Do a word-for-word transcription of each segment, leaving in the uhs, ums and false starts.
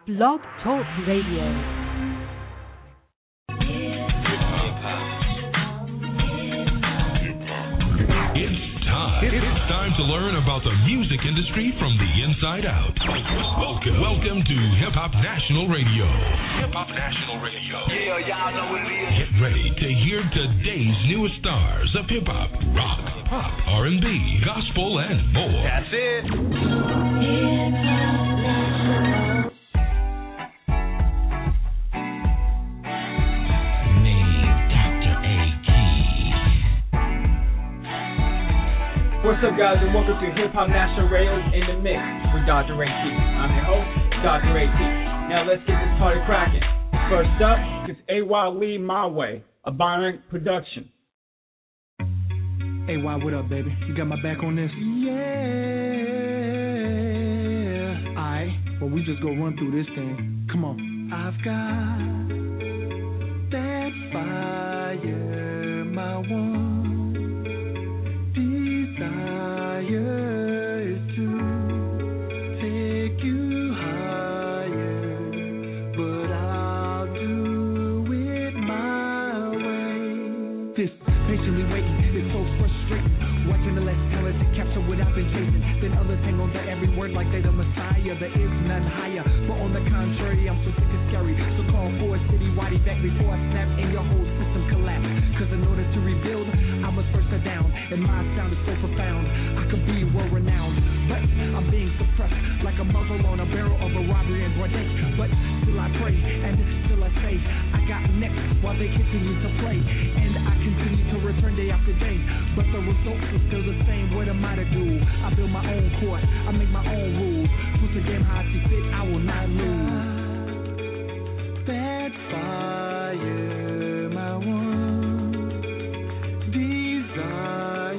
Blog Talk Radio. It's time to learn about the music industry from the inside out. Welcome, welcome to Hip Hop National Radio. Hip Hop National Radio. Yeah, y'all know what it is. Get ready to hear today's newest stars of hip hop, rock, pop, R and B, gospel, and more. That's it. What's up, guys, and welcome to Hip Hop National Radio's In the Mix with Doctor A T. I'm your host, Doctor A T. Now let's get this party cracking. First up is A Y Lead My Way, a Bionic production. A Y, what up, baby? You got my back on this? Yeah. Alright, well, we just go run through this thing. Come on. I've got that fire, my one. Desire is to take you higher, but I'll do it my way. This patiently waiting is so frustrating. Watching the less talented capture what I've been chasing. Then others hang on to every word like they the Messiah. There is none higher, but on the contrary, I'm so sick and scary. So call for a city-wide effect before I snap and your whole system collapse. Cause in order to rebuild, I must first sit down. And my sound is so profound, I could be world-renowned. But I'm being suppressed like a muzzle on a barrel of a robbery in broad day. But still I pray, and still I say, I got next while they continue to play. And I continue to return day after day. But the results are still the same. What am I to do? I build my own court, I make my own rules. Put the game how I see fit, I will not lose. That fire, my one desire.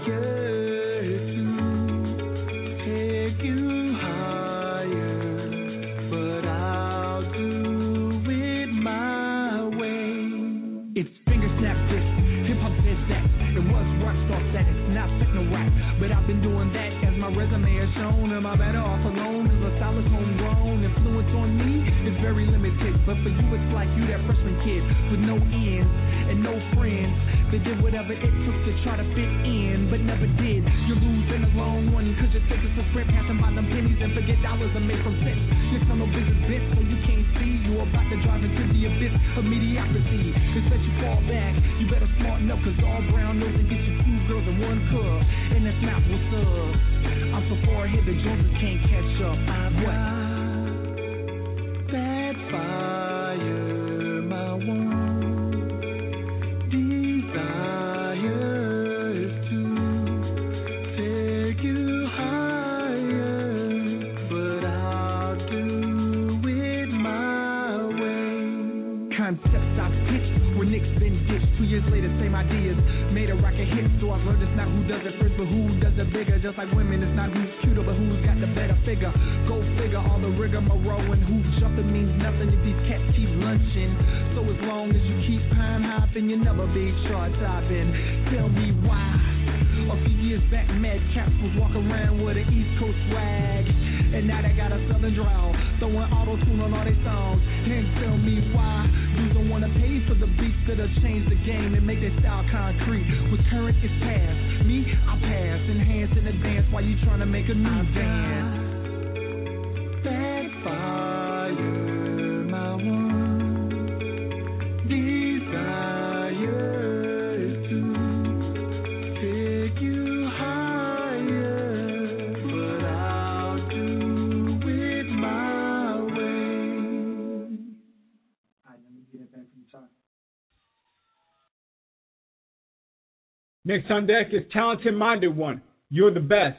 But I've been doing that as my resume has shown. Am I better off alone? Is a solid homegrown influence on me? It's very limited. But for you, it's like you that freshman kid with no ends and no friends. They did whatever it took to try to fit in, but never did. You're losing a long one, cause you're taking some script, passing by them pennies and forget dollars are made from cents. Your tunnel vision bit, so you can't see. You're about to drive into the abyss of mediocrity. Cause that you fall back, you better smarten up, cause all brown nose and get you two girls in one cup. And that's not what's up. I'm so far ahead the Joneses can't catch up. I've what? That fire, my one desire is to take you higher, but I'll do it my way. Concepts I've pitched where Nick's been ditched. Two years later, same ideas. Made a rocket hit, so I've learned it's not who does it first, but who does it bigger. Just like women, it's not who's cuter, but who's got the better figure. Go figure, all the rigmarole and who jumping means nothing if these cats keep lunching. So as long as you keep pine hopping, you'll never be chart topping. Tell me why. A few years back, Mad Caps was walking around with an East Coast swag, and now they got a Southern drawl, throwing auto-tune on all their songs. And tell me why you don't wanna pay for the beats that'll change the game and make their style concrete. With current is past, me I pass, enhance and advance while you trying to make a new dance. That fire, my one desire is to take you higher, but I'll do it my way. Alright, let me get it back from the top. Next on deck is Talented Minded One. You're the best.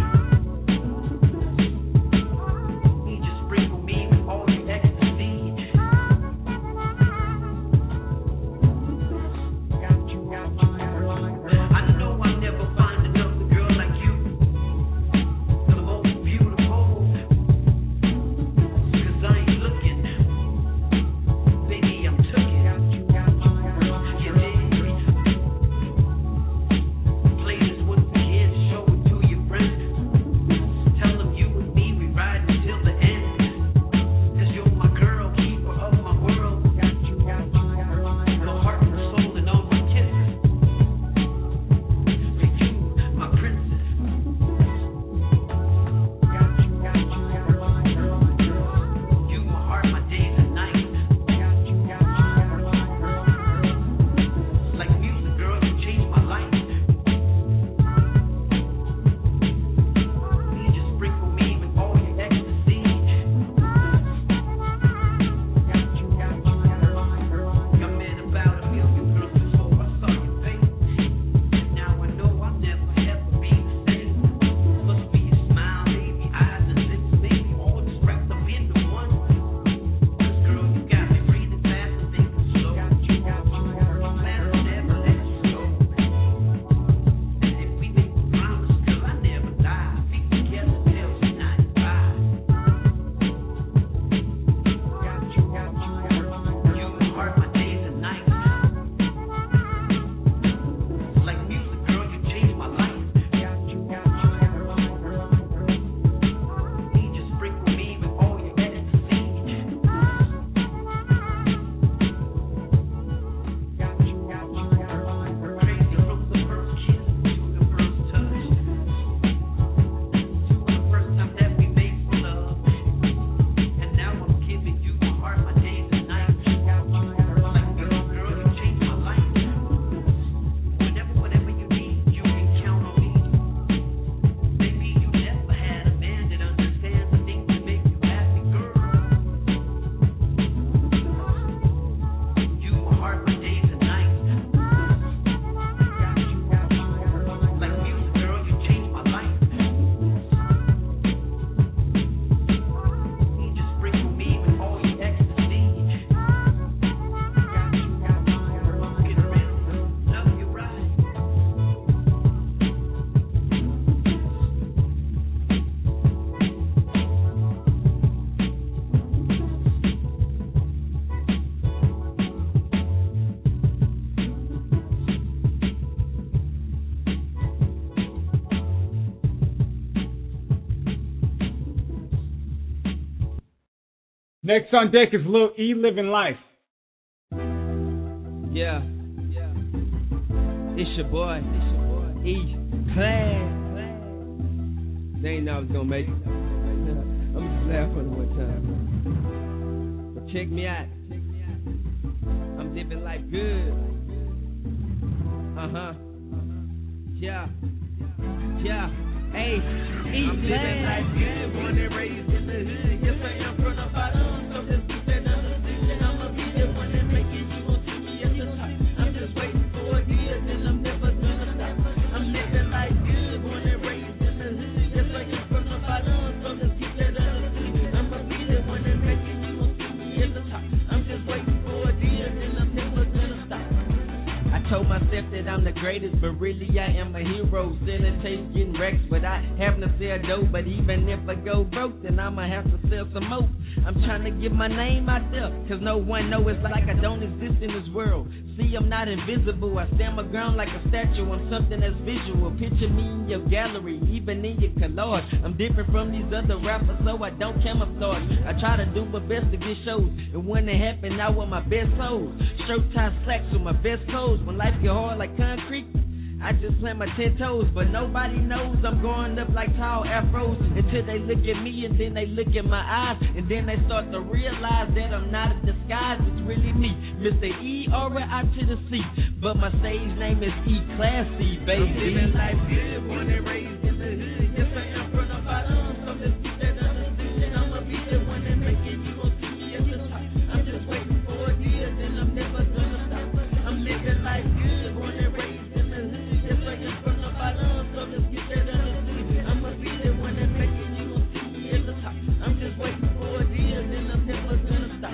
Sprinkle me with all the ecstasy. Next on deck is Lil E Living Life. Yeah. It's your boy. It's your boy. E Class. They ain't know I was gonna make it. I'm just laughing for one time. But check me out. I'm living life good. Uh-huh. Yeah. Yeah. Hey, E I'm living life good. Born and raised in the hood. Yes, I am from the bottom. So just keep that understanding. I'ma be the one that make it. You gon' see me at the top. I'm just waiting for a year, and I'm never gonna stop. I'm living life good. Born and raised in the hood. Yes, I am from the bottom. So just keep that understanding. I'ma be the one that make it. You gon' see me at the top. I'm just waiting for a year, and I'm never gonna stop. I told myself that I'm the greatest, but really I am a hero. Selling tapes, getting wrecks, but I happen to sell dope. But even if I go broke, then I'ma have to sell some more. I'm trying to get my name out there, cause no one know it's like I don't exist in this world. See, I'm not invisible, I stand my ground like a statue. I'm something that's visual, picture me in your gallery, even in your collage. I'm different from these other rappers, so I don't camouflage. I try to do my best to get shows, and when it happen, I want my best souls. Shirt tie slacks with my best clothes. When life get hard like concrete, I just plant my ten toes, but nobody knows I'm growing up like tall afros until they look at me and then they look at my eyes and then they start to realize that I'm not a disguise. It's really me, Mister E R I to the C, but my stage name is E Classy, baby. I'm living life good, born and raised in the hood. Yes, I am from the bottom, so just keep that understanding. I'ma be the one that make it. You gon' see me at the top. I'm just waiting for a year, and I'm never gonna stop. I'm living life good, born and raised. Yes, I am from the bottom, so just get that understood. I'ma be the one that make it, you gon' see me at the top. I'm just waiting for a deal, and I'm never gonna stop.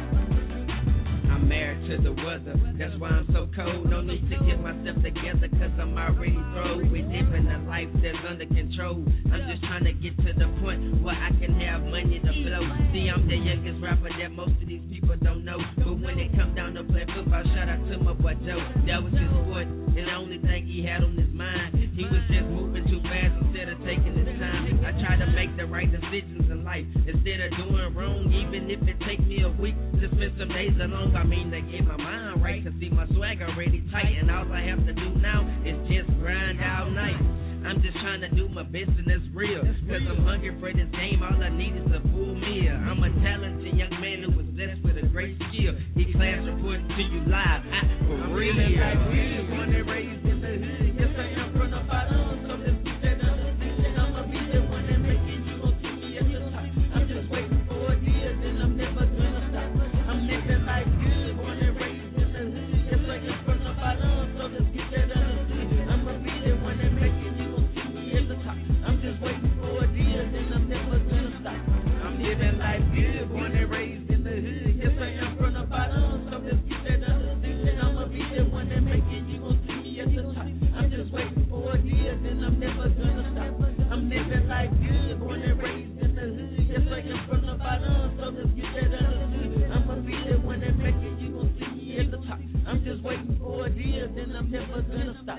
I'm married to the weather, that's why I'm so cold. No need to get myself together, cause I'm already through. We living a life that's under control. I'm just trying to get to the point where I can have money to flow. See, I'm the youngest rapper that most of these people don't know. But when it come down to play football, shout out to my boy Joe. That was his sport, and the only thing he had on his mind, he was just moving too fast instead of taking his time. I try to make the right decisions in life instead of doing wrong, even if it take me a week to spend some days alone. I mean to get my mind right, to see my swag already tight, and all I have to do now is just grind all night. I'm just trying to do my best and it's real, cause I'm hungry for this game, all I need is a full meal. I'm a talented young man who was blessed with a great skill. E Class reporting to you live, I, for real. I'm born and raised in the hood, yes I am from the bottom, so just keep that understanding. I'ma be the one that make it, you gon' see me at the top. I'm just waiting for a year, then I'm never gonna stop. I'm living life good, born and raised in the hood, yes I am from the bottom, so just keep that understanding. I'ma be the one that make it, you gon' see me at the top. I'm just waiting for a year, then I'm never gonna stop. I'm living life good, born and raised in the hood, yes I am from the bottom, so just keep that understanding. I'ma be the one that make it, you gon' see me at the top. I'm just waiting for a year, then I'm never gonna stop. I'm living life good, born and raised in the hood, yes I am from the bottom, so just keep that understanding. I'ma be the one that make it, you gon' see me at the top. I'm just waiting for a year, then I'm never gonna stop.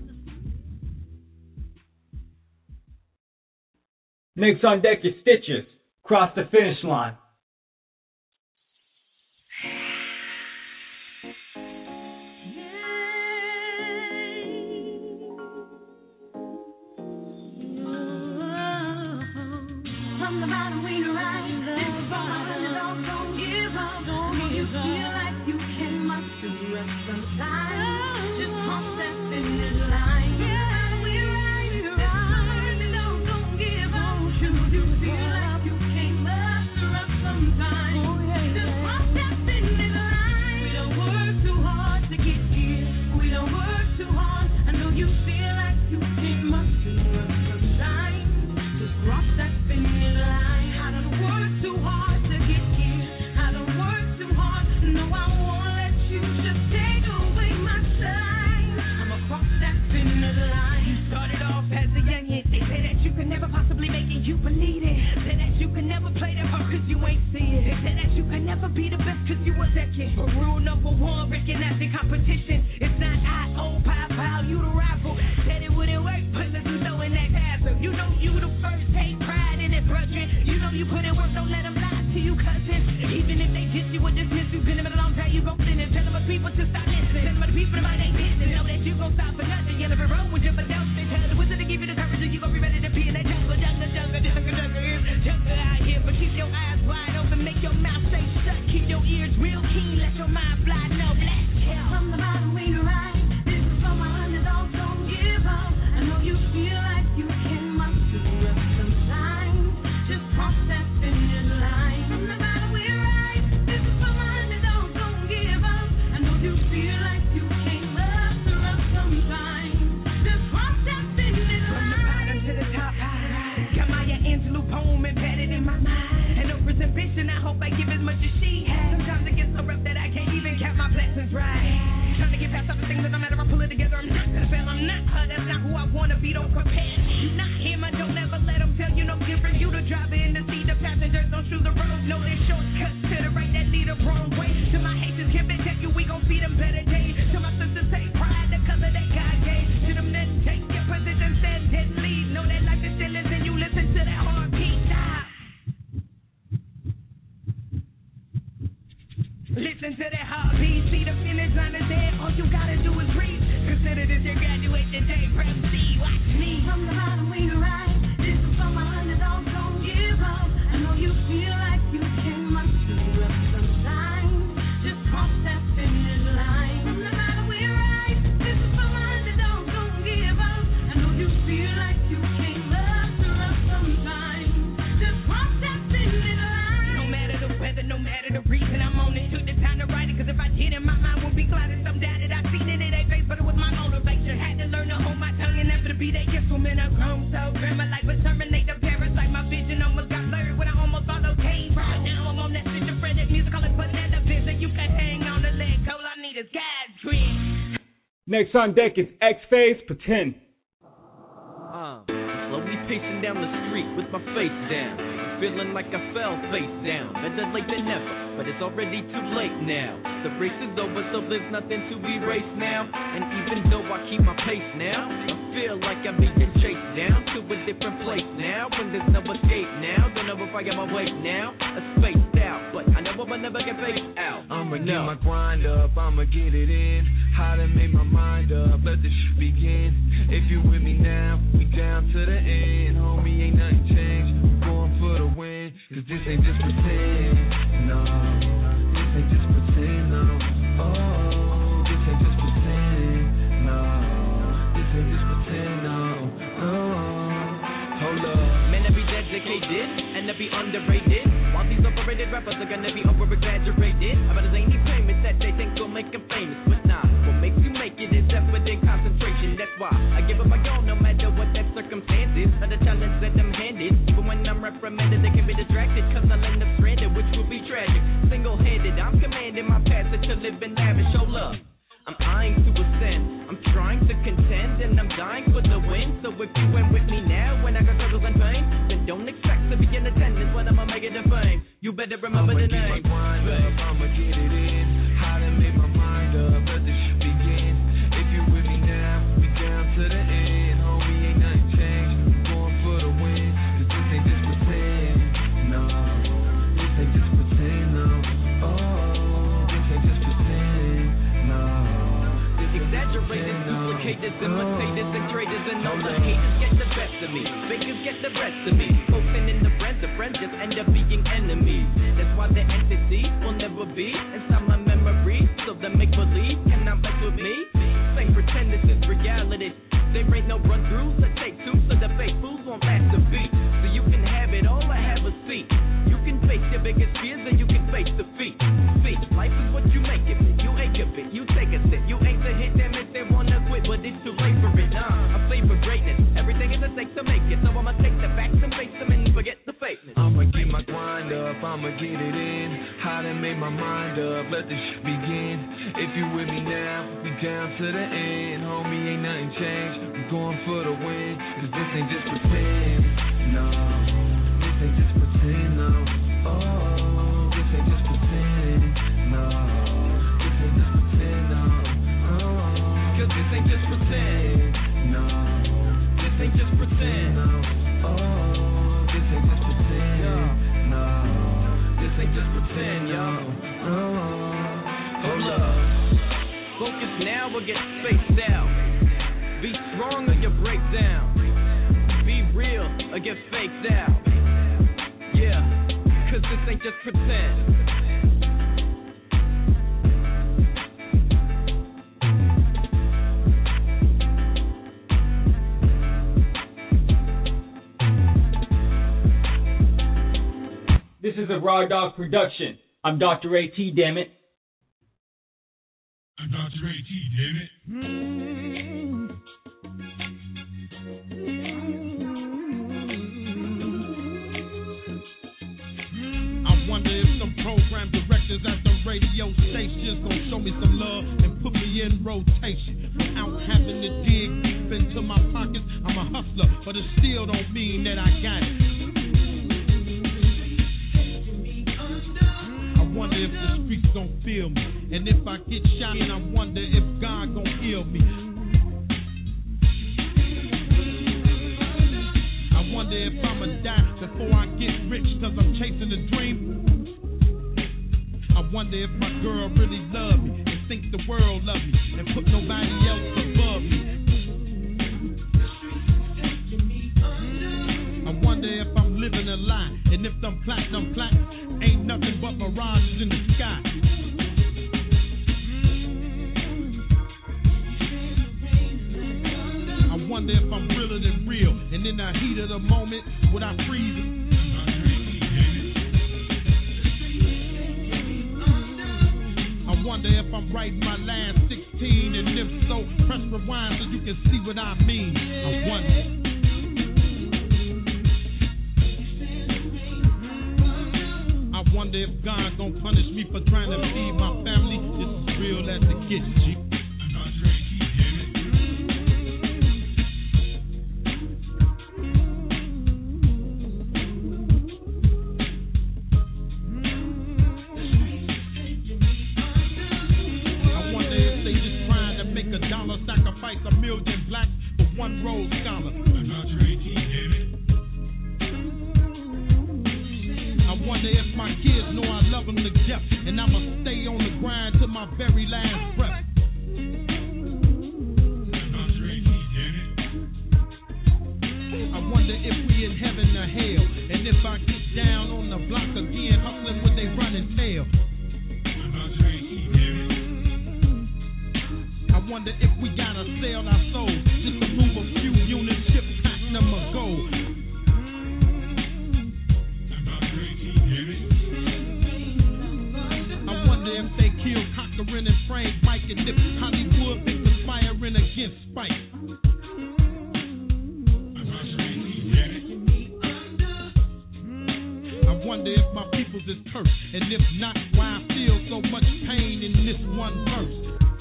Next on deck is Stitches, Cross the Finish Line. From the bottom we rise, this bottom don't, don't give up. Don't you feel like you can muster up sometimes? Just cross that finish line. Yeah, we rise, this bottom don't, don't give up. Don't you feel like you can muster up sometimes? Just cross that finish line. We don't work too hard to get here. We don't work too hard. I know you feel like you can muster up sometimes. Just cross that finish line. Too hard, no, I won't let you just take away Next on deck is X-Phase Pretend. Uh, slowly pacing down the street with my face down, feeling like I fell face down. Better late than never, but it's already too late now. The race is over, so there's nothing to erase now. And even though I keep my pace now, I feel like I'm being chased down to a different place now. When there's no escape now, don't know if I got my weight now. A spaced out, but I know I'll never get phased out. I'ma no. get my grind up, I'ma get it in. How to make my mind up, let the shit begin. If you with me now, we down to the end. Homie, ain't nothing changed, we going for the win. Cause this ain't just pretend, no. This ain't just pretend, no. Oh, this ain't just pretend, no. This ain't just pretend, no. Oh, hold up. Man, I be dedicated and I be underrated. While these overrated rappers are gonna be over-exaggerated about the zany famous that they think will make them famous. But nah, what makes you make it is effort and concentration. That's why I give it my all no matter what that circumstances or the challenge that I'm handed. Even when I'm reprimanded, they can be distracted cause I'll end up stranded, which will be tragic. Single-handed, I'm commanding my passage to live in lavish. Show love. I'm eyeing to ascend, I'm trying to contend, and I'm dying for the win. So if you ain't with me now, when I got struggles and pain, then don't expect to be in attendance when I'ma make it a fame. You better remember I'ma the get name. my grind up, I'ma get it in. How to make my mind up, let the shit begin. If you with me now, we down to the end. Homie, ain't nothing changed, we going for the win. Cause this ain't just pretend, no. This ain't just pretend, no. Oh, this ain't just pretend, no. Exaggerated, duplicators, imitators, and traders, and all the haters get the best of me. Fakers get the rest of me. Hoping in the friends, the friends just end up being enemies. That's why the entity will never be inside my memory. So the make believe cannot mess with me. Same pretend this is reality. There ain't no run throughs, I take two, so the fake fools won't last a beat. So you can have it all, I have a seat. You can face your biggest fears, and you can face defeat. See, life is what you make it. You ache a bit, you take a sip. You ain't the hit them if they wanna quit, but it's too late for it. Nah, I favor greatness. Everything is a stake to make it, so I'ma take the facts and face them and forget the fakeness. I'ma get my grind up, I'ma get it in. How to make my mind up, let the shit begin. If you with me now, we down to the end. Homie, ain't nothing changed, we going for the win. Cause this ain't just pretend, no. This ain't just pretend, no. Oh, this ain't just pretend, no. This ain't just pretend, no. Oh, cause this ain't just pretend, no. This ain't just pretend, no. Oh, this ain't just pretend, no. This ain't just pretend, yo. Oh, hold up. Focus now or get spaced out. Be strong or you break down. Be real or get faked out. Yeah, cause this ain't just pretend. This is a Raw Dog production. I'm Doctor A T, damn it. I'm Doctor A T, damn it. I wonder if some program directors at the radio stations gon' show me some love and put me in rotation without having to dig deep into my pockets. I'm a hustler, but it still don't mean that I got it. I wonder if the streets gon' feel me, and if I get shot, and I wonder if God gon' heal me. I wonder if I'ma die before I get rich, cause I'm chasing a dream. I wonder if my girl really love me and think the world love me and put nobody else above me. I wonder if I'm living a lie, and if them platinum plaques ain't nothing but mirages in the sky. I wonder if I'm realer than real, and in the heat of the moment, would I freeze it? I wonder if I'm writing my last sixteen, and if so, press rewind so you can see what I mean. I wonder. I wonder if God gon' punish me for trying to feed my family. This is real as it gets, G. I'm Doctor A T, damn it. million blacks for one Rhodes Scholar. I wonder if my kids know I love them to death, and I'ma stay on the grind to my very last breath. I wonder if we in heaven or hell, and if I get down on the block again, hustling with they running tail. I wonder if we gotta sell our souls just to move a few units, ship platinum or gold. I wonder if they kill Cochran and Frank Mike, and if Hollywood is conspiring against Spike. I wonder if my peoples is cursed, and if not, why I feel so much pain in this one verse.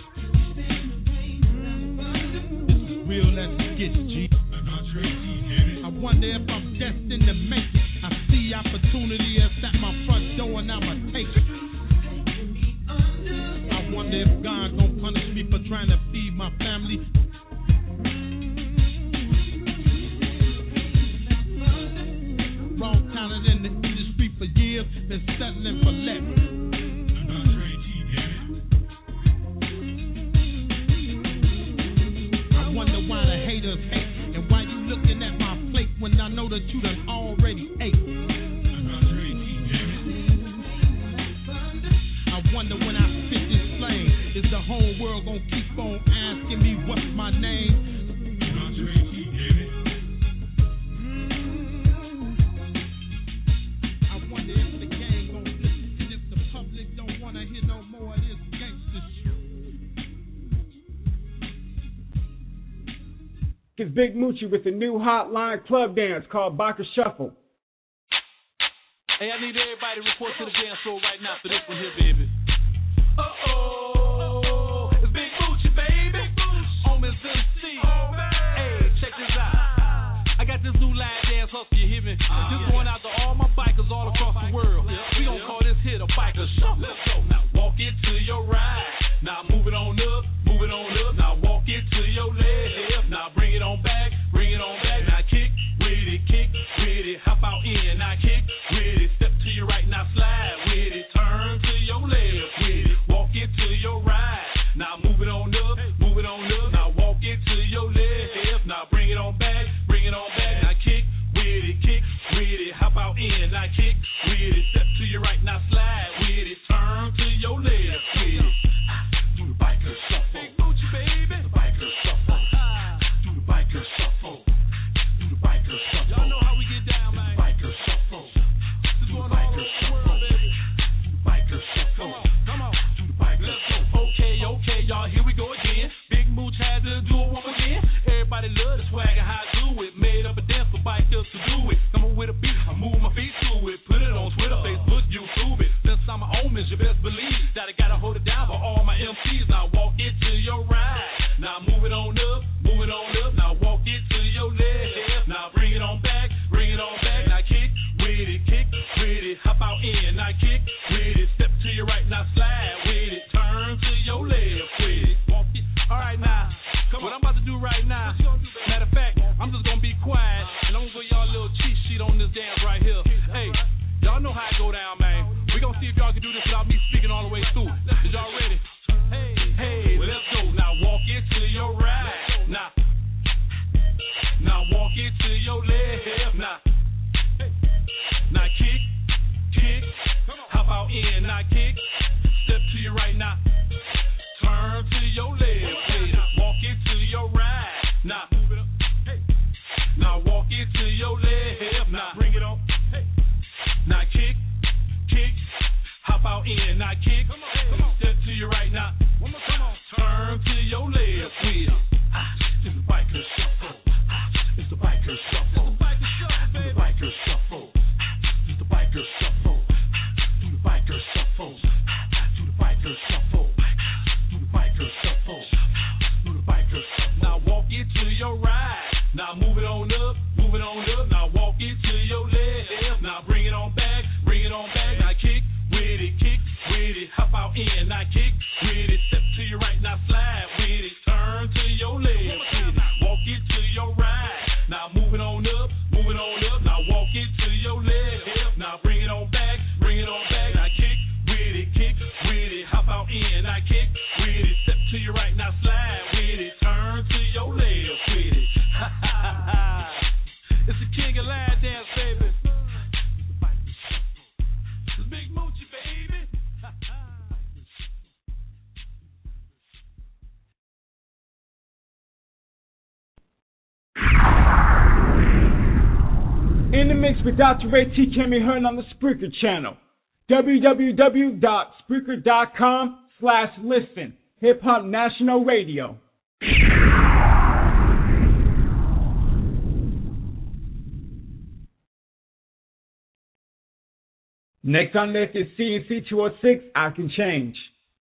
Real as it gets, G. I wonder if I'm destined to make it. I see opportunity is at my front door and I'ma take it. I wonder if God gon' punish me for trying to feed my family. Raw talent in the industry for years, been settling for less. Why the haters hate, and why you looking at my plate when I know that you done already ate. I wonder when I spit this flame, is the whole world gonna keep on asking me what's my name? I wonder if the gang gon' flip, and if the public don't wanna hear no more of this gangster shit. It's Big Moochie with a new hotline club dance called Baka Shuffle. Hey, I need everybody to report to the dance floor right now for this one here, baby. Uh-oh, it's Big Moochie, baby. On Miss M C. Hey, check this out. I got this new line dance hustle, you hear me? This going out to all my bikers all across the world. We gon' call this here the Baka Shuffle. Let's go. Now walk it to your right. Now move it on up, move it on up. Now walk it to your left. Now bring it on back, bring it on back. Now kick with it, kick with it. Hop out in, now kick with it. Step to your right, now slide with it. Turn to your left with it. Walk it to your in the mix with Doctor Ray T. Can be heard on the Spreaker channel. www.spreaker.com slash listen. Hip Hop National Radio. Next on list is C N C two oh six, I Can Change.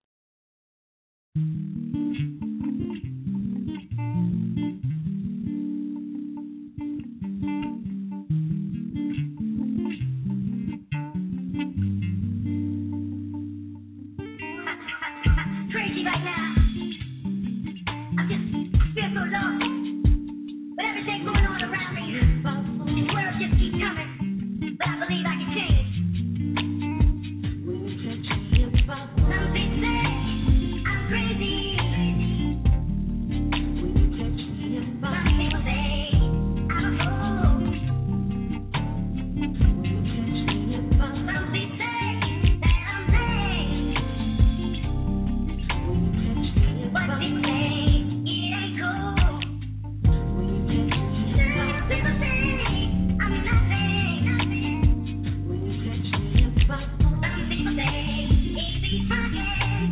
Crazy right now. I just feel so lost. With everything going on around me, this world just keeps coming. But I believe I can change. Some things say I'm crazy. Some people say I'm a fool. Some people say that I'm lame. But they say it ain't cool. Some people say I'm nothing. Some people say easy fucking.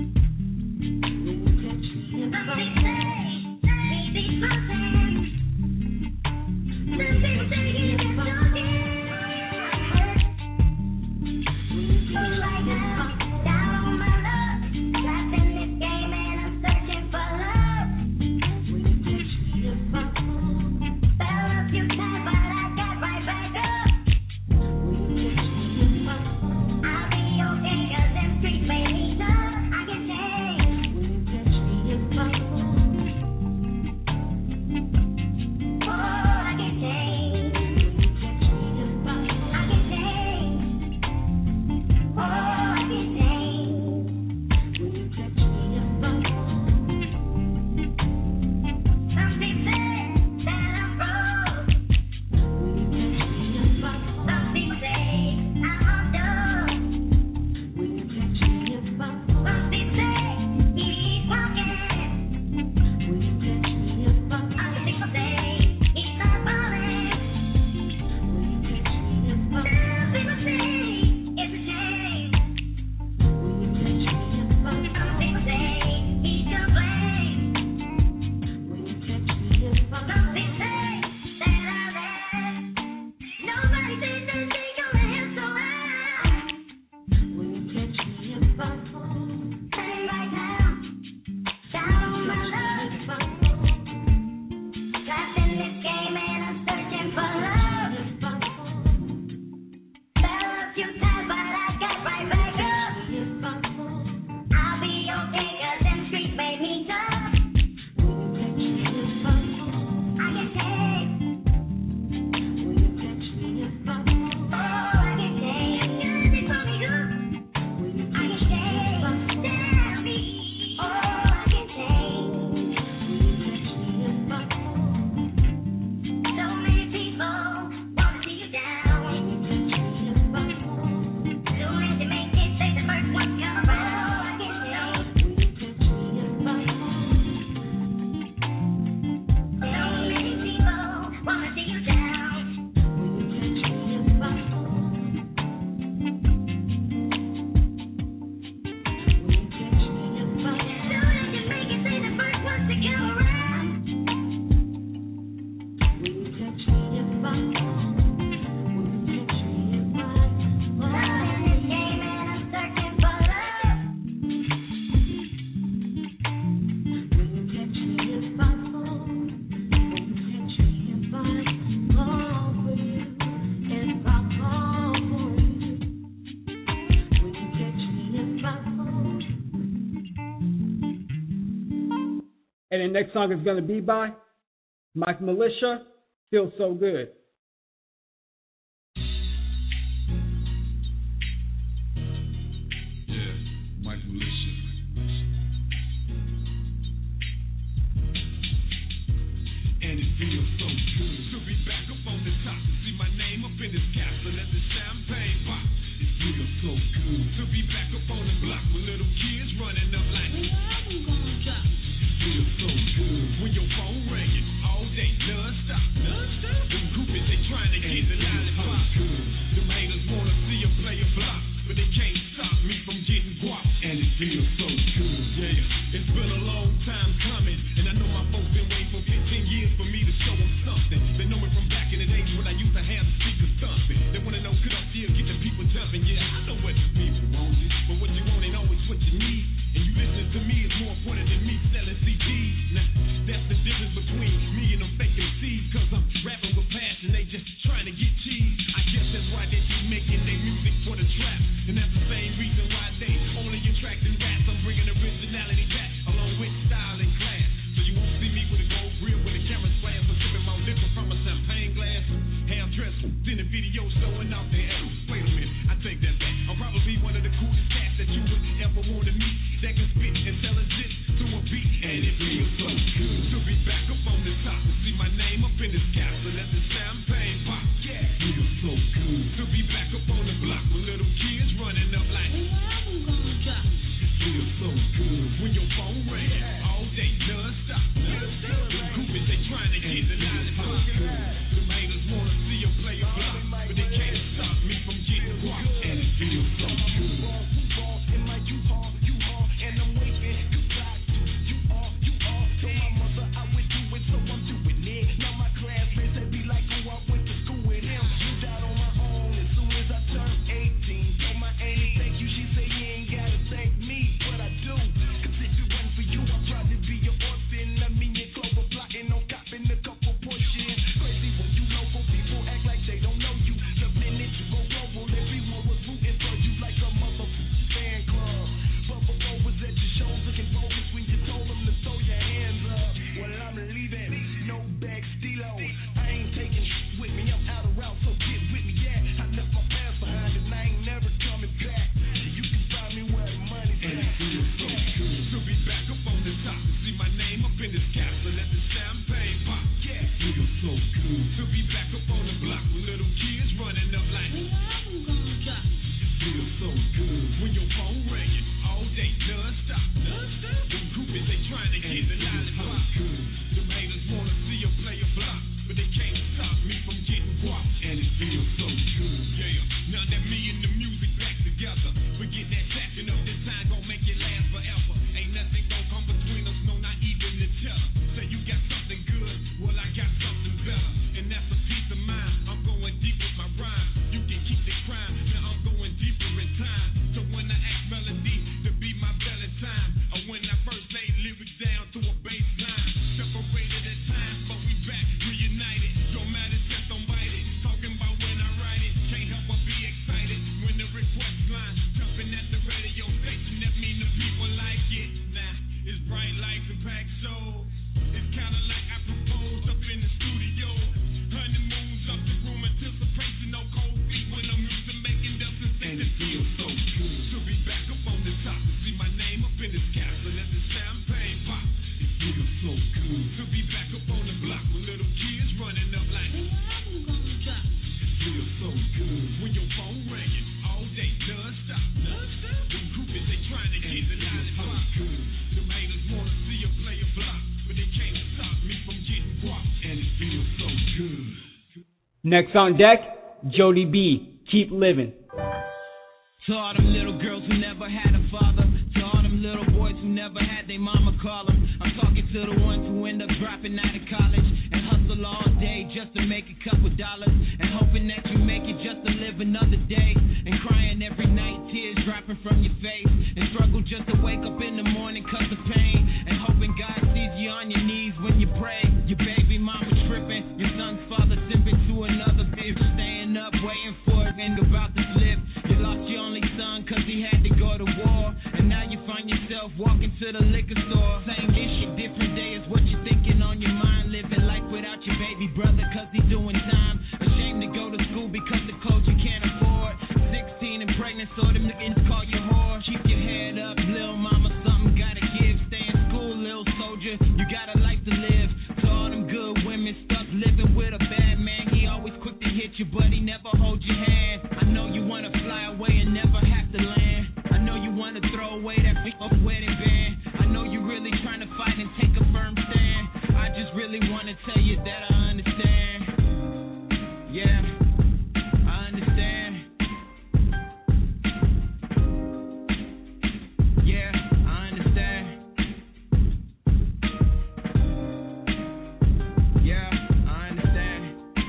Some people say easy fucking. Some people say easy talking. So right now, down on my luck, trapped in this game and I'm searching for love. Fell a few times, but I got right back up. I'll be okay 'cause them streets made me tough. I can change. Oh, I can change. I can change. Oh, I can change. Some people say that I'm broke. Some people say I'm off dope. Some people say he's walking. Other people say he's not falling. Some people say it's a shame. Some people say he's to blame. Some people say that I'm bad. Nobody says that they gonna help so high. Hey, right now, down on my luck. Trapped in this game and I'm searching for love. Fell a few times, but I got right back up. I'll be okay 'cause them streets made me tough. I can change. Oh, I can change. They call me good. I can change. Tell me. Oh, I can change. So many people wanna see you down. Soon as you make it, they the first one come around. I can change. So many people wanna see you down. Soon as you make it, they the first ones to come around. I'm in this game and I'm searching for love. And the next song is going to be by Mike Militia, Feels So Good. Yeah, Mike Militia. And it feels so good to be back up on the top and see my name up in this castle as the champagne pop. It feels so good to be back up on the block with little kids running up like, it feels so good when your phone ringing all day non-stop. Non-stop. Them groupies, they trying to get the line. Next on deck, Jody B. Keep living. To all them little girls who never had a father, to all them little boys who never had their mama call them, I'm talking to the ones who end up dropping out of college and hustle all day just to make a couple dollars, and hoping that you make it just to live another day, and crying every night, tears dropping from your face, and struggle just to wake up in the morning cause of pain, and hoping God sees you on your knees when you pray. Your baby mama tripping, your son's father simping to another bitch, staying up waiting for it and about to flip. You lost your only son cause he had to go to war, and now you find yourself walking to the liquor store. Same issue, different day is what you're thinking on your mind, living life without your baby brother cause he's doing time. Ashamed to go to school because the clothes you can't afford. Sixteen and pregnant, so them niggas call you whore. Keep your head up, lil' mama, something gotta give. Stay in school, lil' soldier, you got a life to live. To all them good women stuck living with a bad man, he always quick to hit you but he never hold your hand. I know you wanna fly away and never have to land. I know you wanna throw away that big up wedding band. I know you really trying to fight and take a firm stand. I just really wanna tell you that I understand. Yeah, I understand. Yeah, I understand. Yeah, I understand.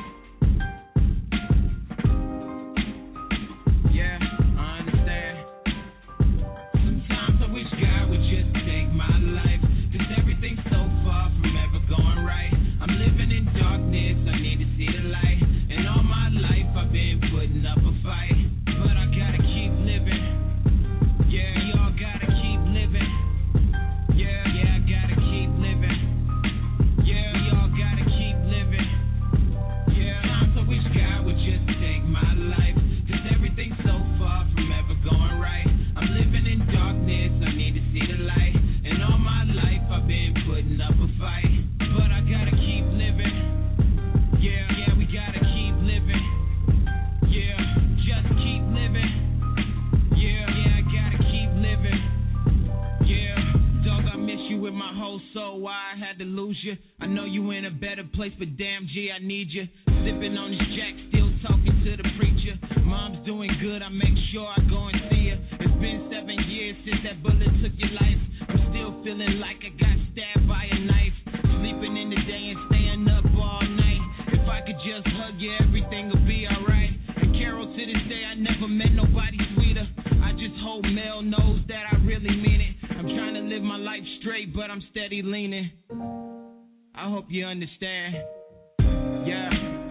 Yeah, I understand. Sometimes I wish God would just take my life, cause everything's so far from ever going right. I'm living in darkness, I need to see the light. And all my life I've been putting up a fight, but I gotta keep living. Yeah, y'all gotta keep living. Yeah, yeah, I gotta keep living. Yeah, y'all gotta keep living. Yeah, sometimes I wish God would just take my life, cause everything's so far from ever going right. I'm living in darkness, I need to see the light. And all my life I've been putting up a fight, but I gotta keep living. Yeah, yeah, we gotta keep living. Yeah, just keep living. Yeah, yeah, I gotta keep living. Yeah, dog, I miss you with my whole soul. Why I had to lose you? I know you in a better place, but damn G, I need you. Sipping on this jack, still talking to the preacher. Mom's doing good, I make sure I go and see her. It's been seven years since that bullet took your life. I'm still feeling like I got stabbed by a knife. Sleeping in the day and staying up all night. If I could just hug you, everything would be alright. And Carol, to this day, I never met nobody sweeter. I just hope Mel knows that I really mean it. I'm trying to live my life straight, but I'm steady leaning. I hope you understand. Yeah.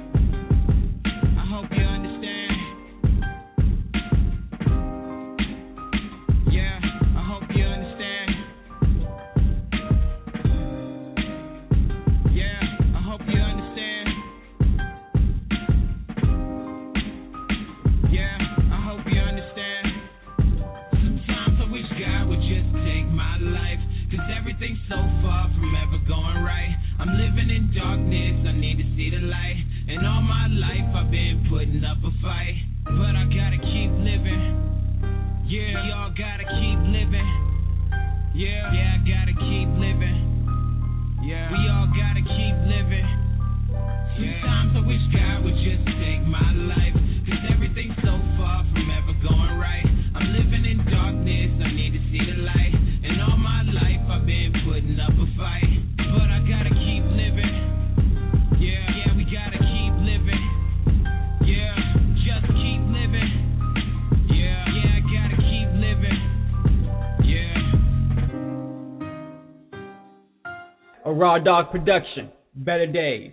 I hope you understand. Yeah, I hope you understand. Yeah, I hope you understand. Yeah, I hope you understand. Sometimes I wish God would just take my life, cause everything's so far from ever going right. I'm living in darkness, I need to see the light. And all my life I've been putting up a fight, but I gotta keep living. Yeah, y'all gotta keep living. Yeah, yeah, I gotta keep living. Yeah, we all gotta keep living. Sometimes I wish God would just take my life, cause everything's so far from ever going right. I'm living in darkness, I need to see the light. And all my life I've been putting up a fight, but I gotta keep living. Yeah, yeah, we gotta keep living. Yeah, just keep living. Yeah, yeah, I gotta keep living. Yeah. A Raw Dog production. Better days.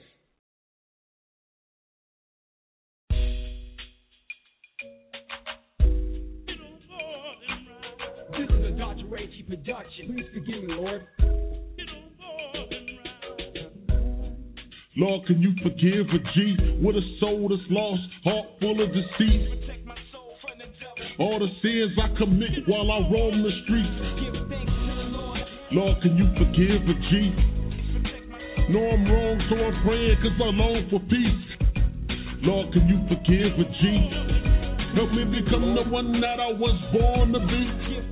This is a Doctor Ray T production. Please forgive me, Lord. Lord, can you forgive a G with a soul that's lost, heart full of deceit? All the sins I commit while I roam the streets. Lord, can you forgive a G? Know I'm wrong, so I'm praying cause I long for peace. Lord, can you forgive a G? Help me become the one that I was born to be.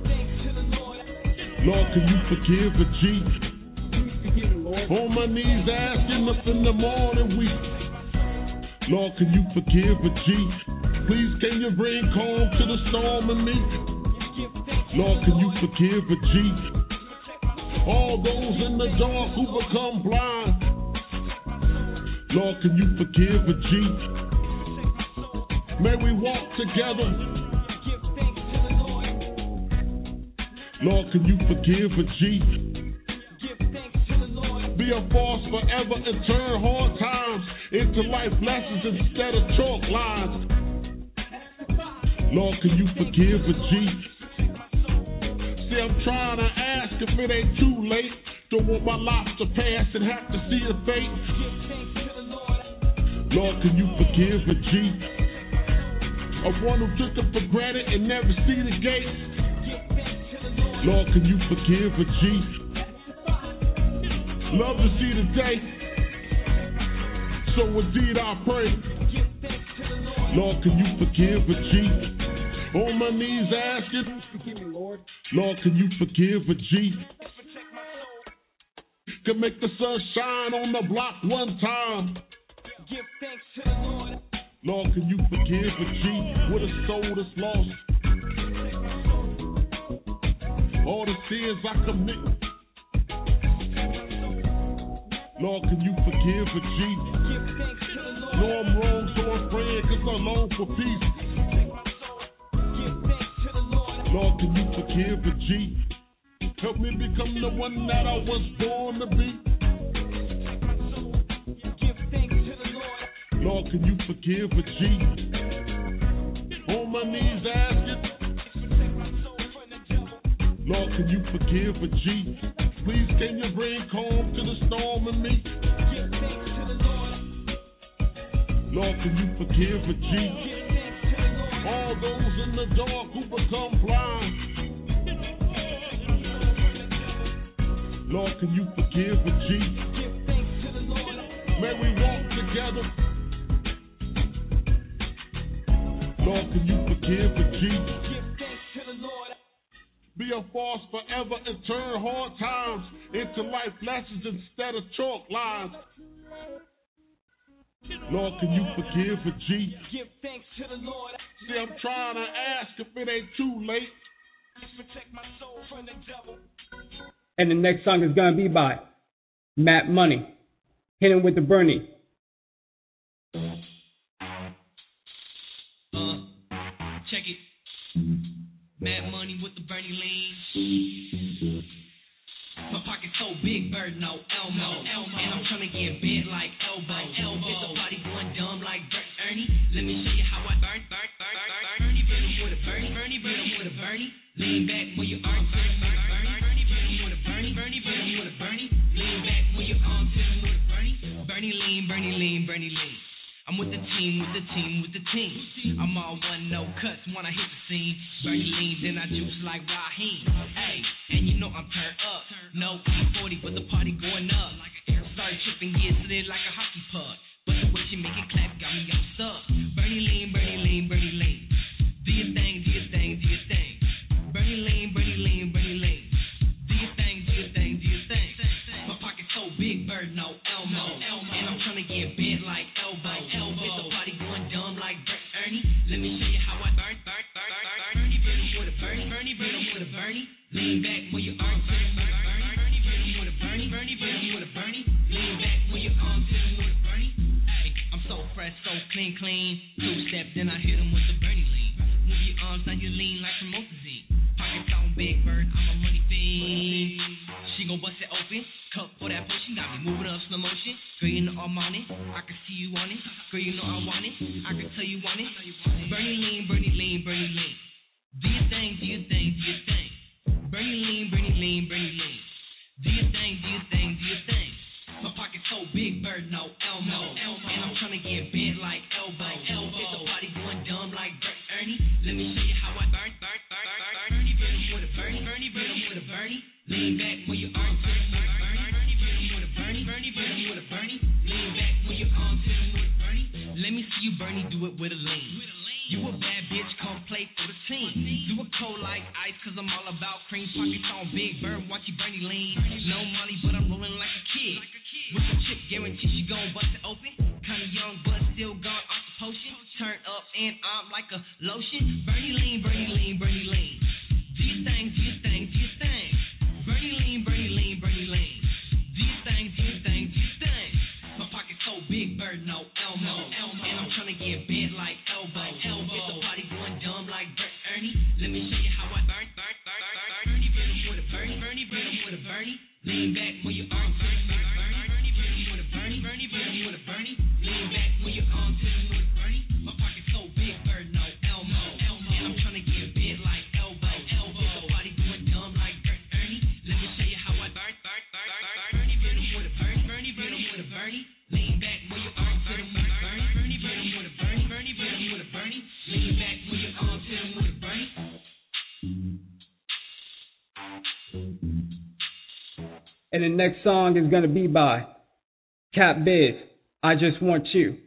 Lord, can you forgive a G? On my knees asking up in the morning week. Lord, can you forgive a G? Please, can you bring calm to the storm in me? Lord, can you forgive a G? All those in the dark who become blind. Lord, can you forgive a G? May we walk together. Lord, can you forgive a G? Be a force forever and turn hard times into life lessons instead of chalk lines. Lord, can you forgive a G? See, I'm trying to ask if it ain't too late. Don't want my life to pass and have to see a fate. Lord, can you forgive a G? A one who took it for granted and never see the gate. Lord, can you forgive a G? Love to see the day. So indeed I pray. Lord, can you forgive a G? On my knees asking. Forgive me, Lord. Lord, can you forgive a G? Can make the sun shine on the block one time. Give thanks to the Lord. Lord, can you forgive a G with a soul that's lost? All the sins I commit. Lord, can you forgive a G? No, I'm wrong, so I'm praying cause I long for peace. Lord, can you forgive a G? Help me become the one that I was born to be. Lord, can you forgive a G? On my knees asking. Lord, can you forgive a G? Please, can you bring calm to the storm in me? Lord, can you forgive a G? All those in the dark who become blind. Lord, can you forgive a G? May we walk together. Lord, can you forgive a G? Be a force forever and turn hard times into life lessons instead of chalk lines. Lord, can you forgive a G? Give thanks to the Lord. See, I'm trying to ask if it ain't too late. Protect my soul from the devil. And the next song is gonna be by Matt Money. Hit him with the Bernie. Uh, check it. Mad Money with the Bernie Lean. My pocket so big, bird no Elmo. Elmo. And I'm trying to get bent like elbow. elbow. It's a party going dumb like Bert Ernie. Let me show you how I burn, burn, burn, burn, burn. Bernie, Bernie with a Bernie, Bernie, Bernie with a Bernie. Lean back when you arm to him with a Bernie, Bernie, Bernie with a Bernie, Bernie, Bernie with a Bernie. Lean back when you arm to him with a Bernie. Bernie lean, Bernie lean, Bernie lean. I'm with the team, with the team, with the team. I'm all one, no cuts when I hit the scene. Bernie lean, then I juice like Raheem. Hey, and you know I'm turned up. No E forty, but the party going up. Started tripping, yeah, slid like a hockey puck. But the way she make it clap got me all stuck. Bernie lean, Bernie lean, Bernie lean. Do your thing, do your thing, do your thing. Bernie lean, Bernie lean, Bernie lean. Do your thing, do your thing, do your thing. My pocket so big, bird no Elmo. And I'm trying to get bent like elbow. It's a party going dumb like Bert Ernie. Let me show you how I burn, burn, burn, burn, burn. Bernie, Bernie with a Bernie, Bernie, Bernie with a Bernie. Lean back when you arm to him with a Bernie, Bernie, Bernie with a Bernie, Bernie, Bernie with a Bernie. Lean back when you arm to him with a Bernie. Hey, I'm so fresh, so clean, clean. Two step, then I hit him with the Bernie lean. Move your arms, now you lean like promethazine. Pockets on big bird, I'm a money fiend. She gon' bust it open, cup for that potion. Got me moving up slow motion. Girl, you know I'm on it. I can see you on it. Girl, you know I want it. I can tell you want it. Bernie lean, Bernie lean, Bernie lean. Do your thing, do your thing, do your thing. Bernie lean, Bernie lean, Bernie lean. Do your thing, do your thing, do your thing. My pocket so big, bird no Elmo. And I'm trying to get bent like elbow. It's a party going dumb like Bert Ernie. Let me show you how I burn, burn, burn, burn. Bernie, Bernie with a Bernie, Bernie, Bernie with a Bernie. Lean back when you arm to him with a Bernie, Bernie, Bernie with a Bernie, Bernie, Bernie with a Bernie. Lean back when you arm to him with a Bernie. Let me see you, Bernie, do it with a lean. You a bad bitch, come play for the team. You a cold like ice, cause I'm all about cream. Pockets on big bird, watch you Bernie lean. No money, but I'm rolling like a kid. With a chick, guarantee she gon' bust it open. Kinda young, but still gone bird, no Elmo. Elmo. And I'm tryna get bent like elbow. Elbow. If the party going dumb like Bert Ernie, let me show you how I burn, burn, burn, burn, burn. Bernie, Bernie with a Bernie, Bernie, Bernie with a Bernie. Lean back when you arm to the Bernie, Bernie, Bernie with a Bernie, Bernie, Bernie with a Bernie. Lean back when you arm to the with a Bernie. My pocket's so big, bird, no Elmo. Elmo. And I'm tryna get bent like elbow. Elbow. If the party going dumb like Bert Ernie, let me show you how I burn, burn, burn, burn. Bernie, Bernie with a Bernie, Bernie, Bernie with a Bernie. Lean back when you arm to the with a Bernie, Bernie, Bernie with a Bernie, Bernie, Bernie with a Bernie. Lean back when you arm to the with a Bernie. And the next song is going to be by Cap Biz, I Just Want You.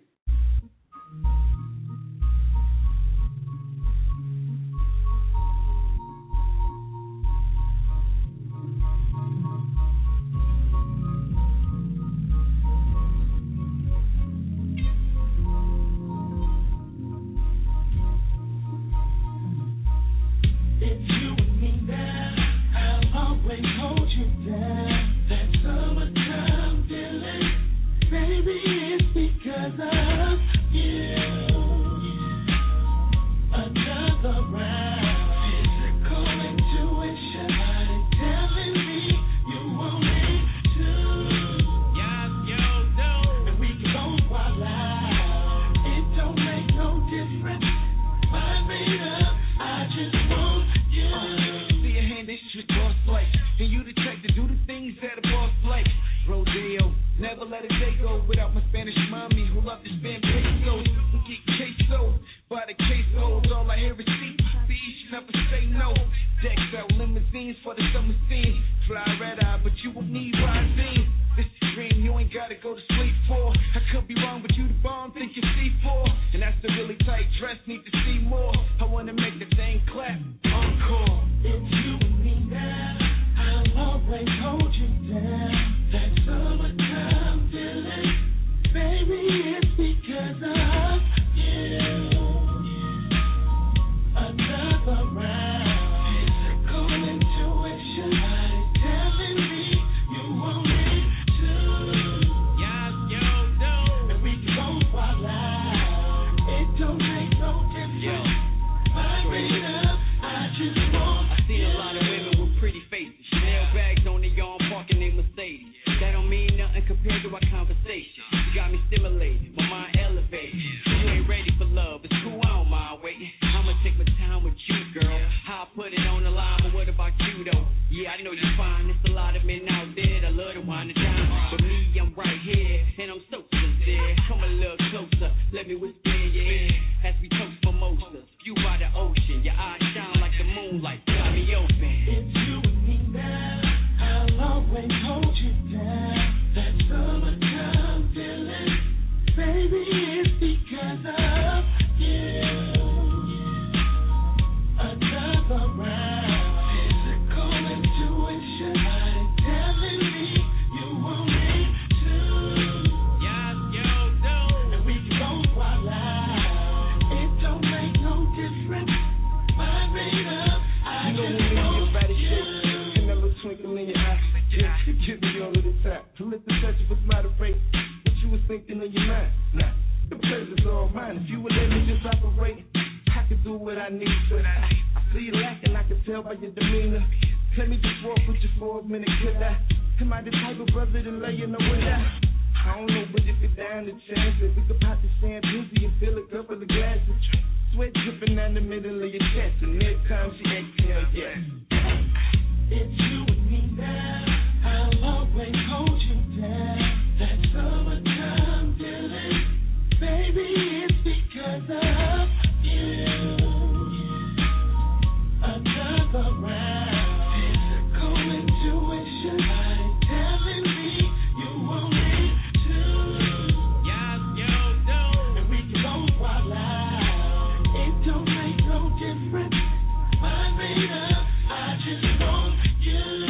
Don't make no difference. My made up, I just want you.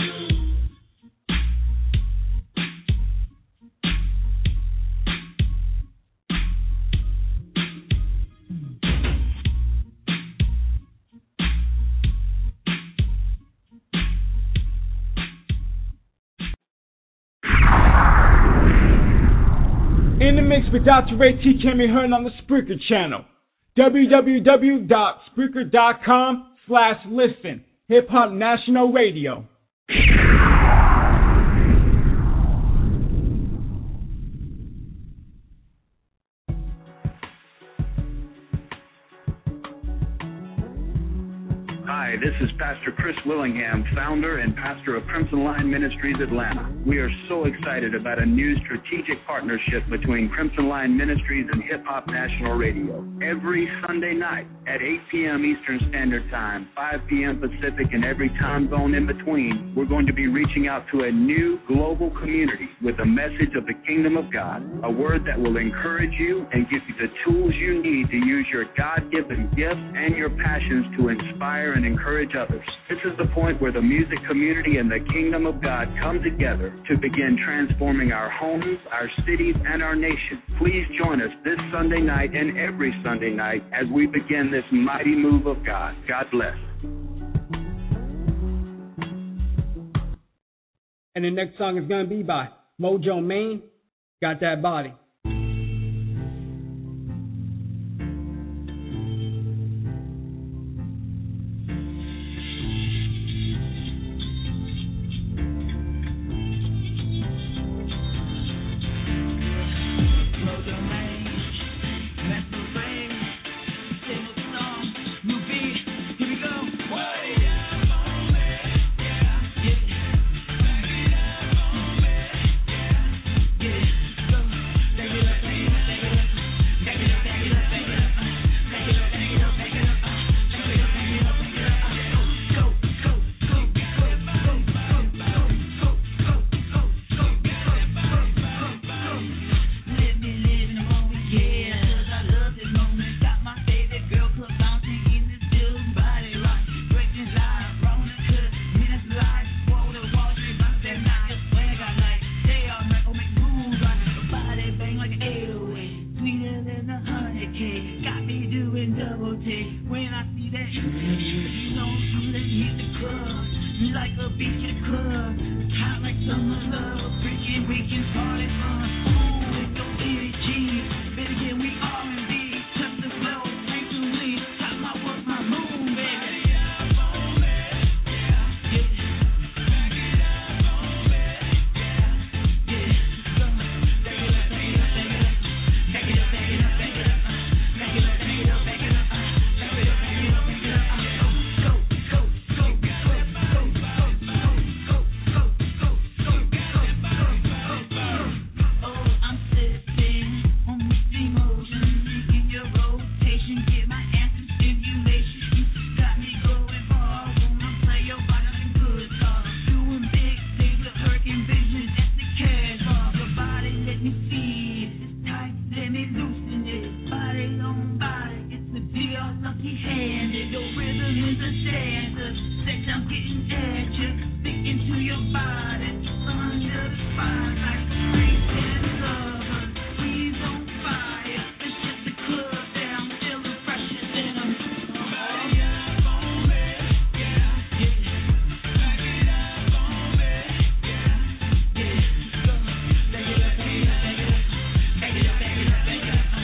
with Doctor Ray T can be heard on the Spreaker channel. www.spreaker.com slash listen. Hip Hop National Radio. Hi, this is Pastor Chris Willingham, founder and pastor of Crimson Line Ministries Atlanta. We are so excited about a new strategic partnership between Crimson Line Ministries and Hip Hop National Radio. Every Sunday night at eight p.m. Eastern Standard Time, five p.m. Pacific, and every time zone in between, we're going to be reaching out to a new global community with a message of the kingdom of God, a word that will encourage you and give you the tools you need to use your God-given gifts and your passions to inspire and encourage others. This is the point where the music community and the kingdom of God come together to begin transforming our homes, our cities, and our nation. Please join us this Sunday night and every Sunday night as we begin this mighty move of God. God bless. And the next song is going to be by Mojo Maine, Got That Body.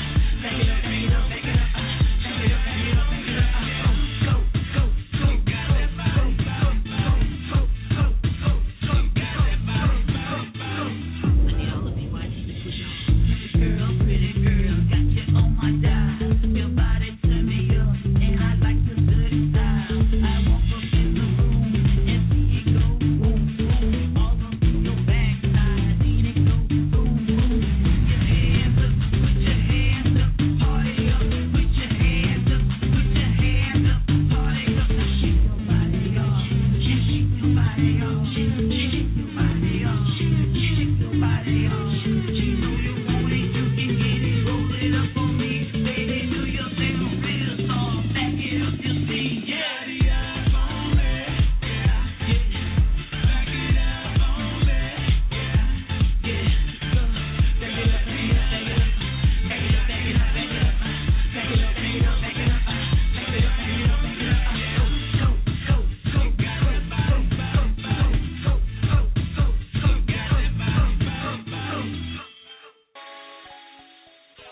Go,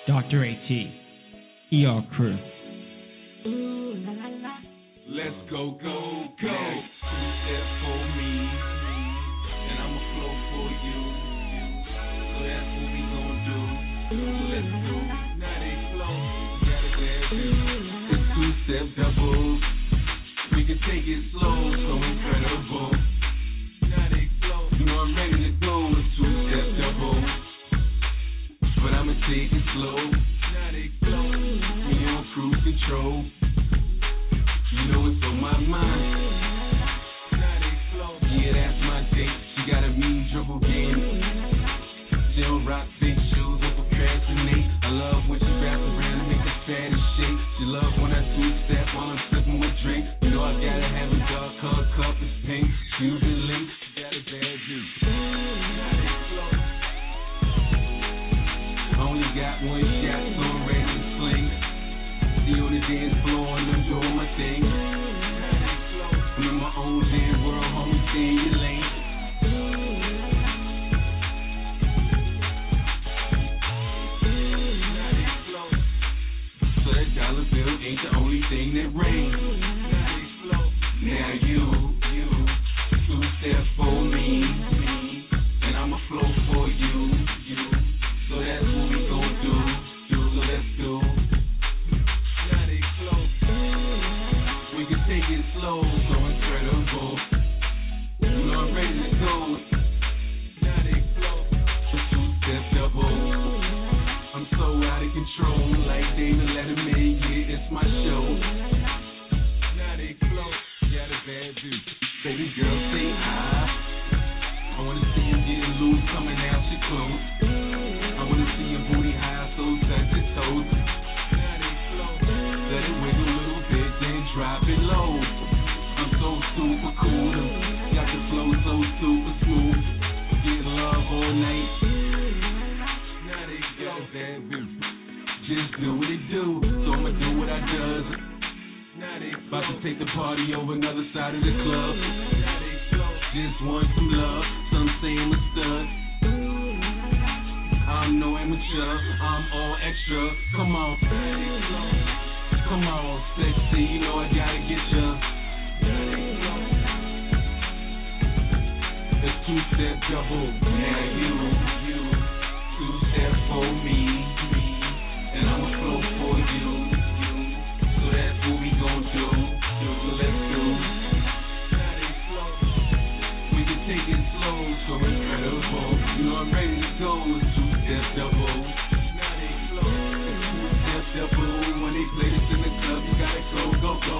Doctor AT, E R Crew. Let's go, go, go. Two step for me, and I'ma flow for you. So that's what we gon' do. Let's go. Now they flow. Got a bad view. It's two step doubles. We can take it slow, so incredible. Now they flow. You know I'm ready to go. It's two step doubles, but I'ma take it slow. Now they flow. We on cruise control. You know it's on my mind. Yeah, that's my date. She got a mean dribble game. She don't rock big shoes or procrastinate. I love when she wraps around and make her fat and shake. She love when I two-step while I'm sipping with drink. You know I gotta have a dark color cup, it's pink. Shoes and links, she got a bad juice. I only got one shot, so I'm ready to sling. See on the dance floor and I'm doing my thing. I'm in my own damn world, homie, stay in your lane. So that dollar bill ain't the only thing that rains. Now you, you, two step for me, me, and I'ma flow for you, you. So that's what we gon' do, do, so let's go. We can take it slow, so incredible. You know I'm ready to go. Now they flow. Two-step double. I'm so out of control, like David Letterman. Yeah, it's my show. Now they flow. Got a bad view. Baby girl, say ah. I wanna see you getting loose, coming out your clothes. I wanna see your booty high, so touch your toes. Now they flow. Let it wiggle a little bit, then drop it low. I'm so super cool, got the flow so super smooth. Get love all night. Now they got a bad view. Just do what it do, so I'ma do what I does. Now they about to take the party over another side of the club. Now they just want some love, some say I'm a stud. I'm no amateur, I'm all extra. Come on, come on, sexy, you know I gotta get ya. It's two-step double, now you, you. Two-step for me, me, and I'ma flow for you, you. So that's what we gon' do, do, so let's go. We can take it slow, so incredible. You know I'm ready to go, it's two-step double. Now they flow, it's two-step double. When they play this in the club, you gotta go, go, go.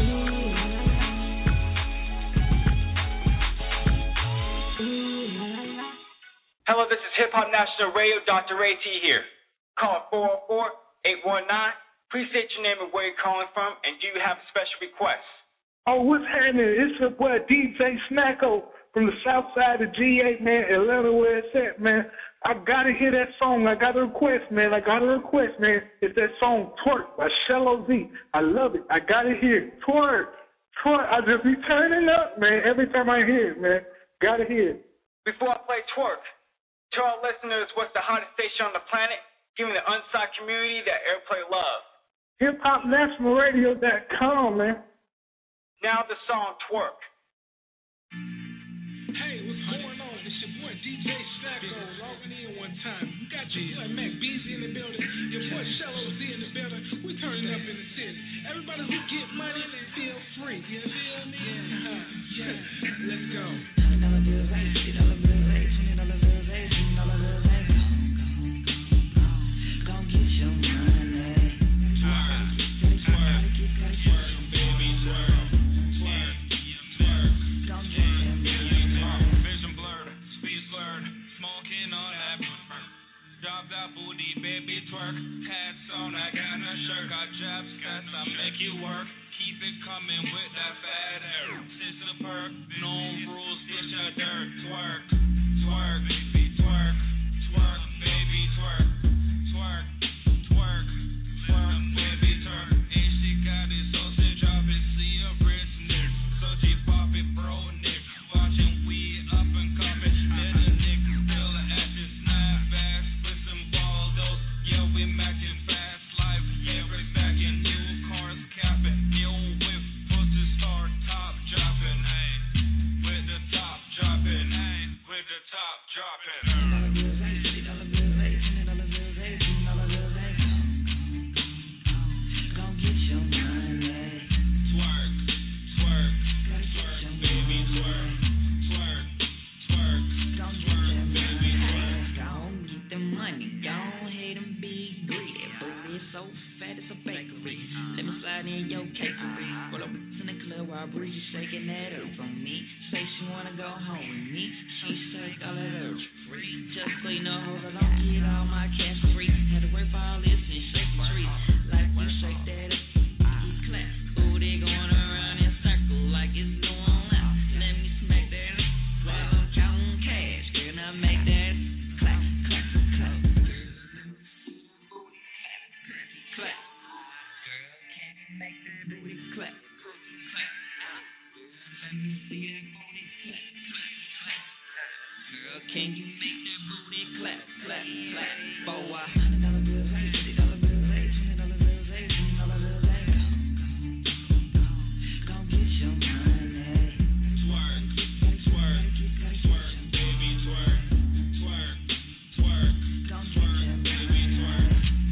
Hello, this is Hip Hop National Radio, Doctor AT here. Call four oh four, eight one nine. Please state your name and where you're calling from, and do you have a special request? Oh, what's happening? It's your boy D J Snacko from the south side of G eight, man, Atlanta, where it's at, man. I gotta hear that song. I got a request, man. I got a request, man. It's that song Twerk by Shello Z. I love it. I gotta hear it. Twerk. Twerk. I just be turning up, man, every time I hear it, man. Gotta hear it. Before I play Twerk, to our listeners, what's the hottest station on the planet? Giving the unsigned community that airplay love. hip hop national radio dot com, man. Now the song Twerk. Hey, what's going on? It's your boy D J Snacko logging in one time. You got your boy Mac Beasley in the building. Your boy Shello Z in the building. We turning up in the city. Everybody who get money, feel free. You feel me? Yeah. Yeah. Let's go. Dollar bills, eighty dollar bills, eighty dollar bills, eighty dollar bills, eighty. Go get your money. Twerk, twerk, twerk, baby, twerk, twerk, twerk. Don't get your money. Vision blurred, speed slurred, smoking on that. Drop that booty, baby, twerk. Hats on, I got no shirt. Got jab scats, I make you work. Keep it coming with that fat hair. Sister perk, no rules, bitch, I dirt. Twerk, twerk, baby, twerk, twerk, baby, twerk, twerk, twerk, twerk, baby, twerk. And she got it, so she drop it, see a wrist, nick. So she pop it, bro, nick. Watching we up and coming. Let a nick, still an ashes, snap back, with some balls, those. Yeah, we max it's a bakery. Let me slide in your cakery. Roll up in the club while Breezy shaking that up on me. Say she wanna go home with me. She take all of her free. Just clean the hoes, I don't get all my cash free. Had to work for all this and shake the tree. Like you shake that up, you clap. Ooh, they going around in circle like it's going loud. Let me smack that up while I'm counting cash. Girl, now make that clap, clap, clap. Clap. Girl, can you make that booty clap? Clap. Let me see that booty clap, clap, clap. Girl, can you make that booty clap, clap, clap? Boy, I hundred dollar bills, fifty dollar bills, twenty dollar bills, twenty dollar bills. Go get your money. Twerk, twerk, twerk, baby, twerk, twerk, twerk, go twerk, baby, twerk.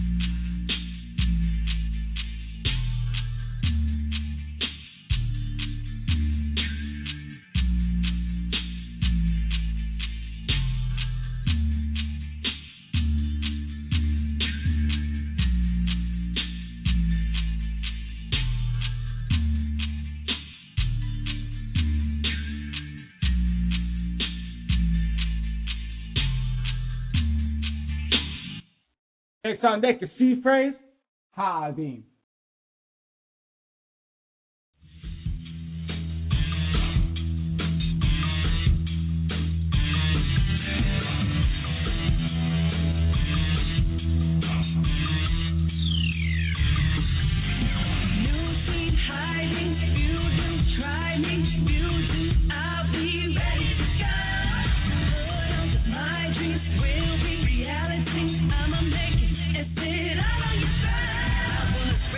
Next on deck, the C phrase, high beam. Reality, I'ma make it and sit all on your side. I was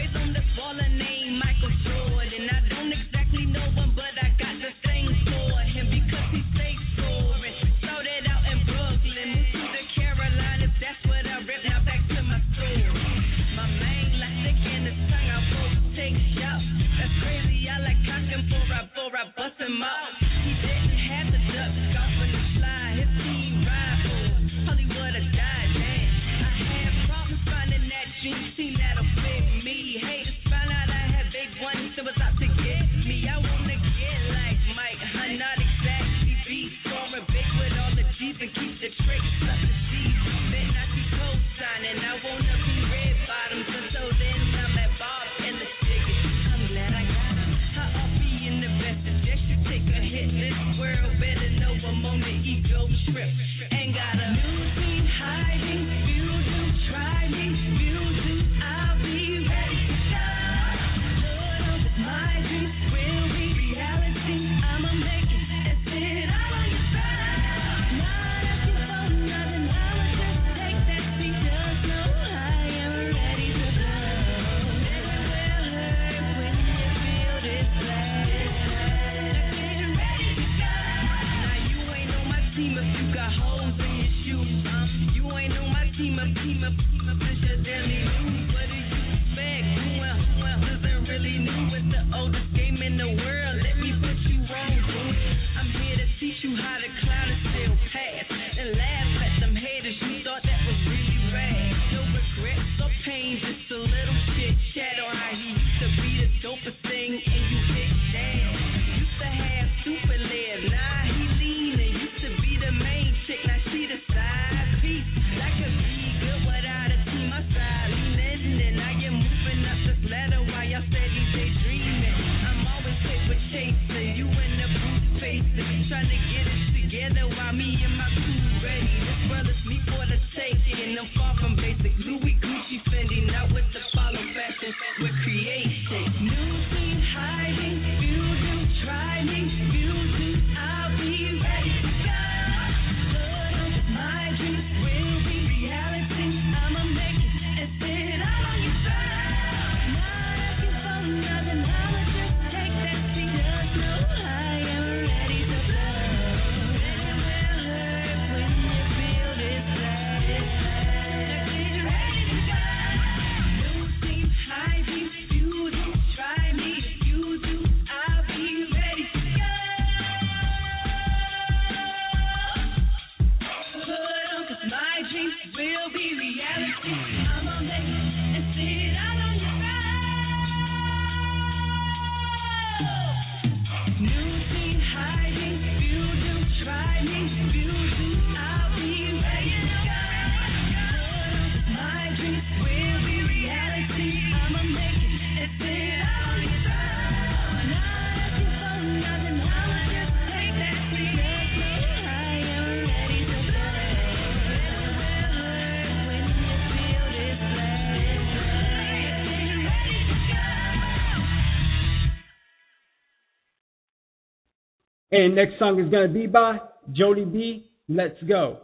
And next song is going to be by Jody B. Let's Go.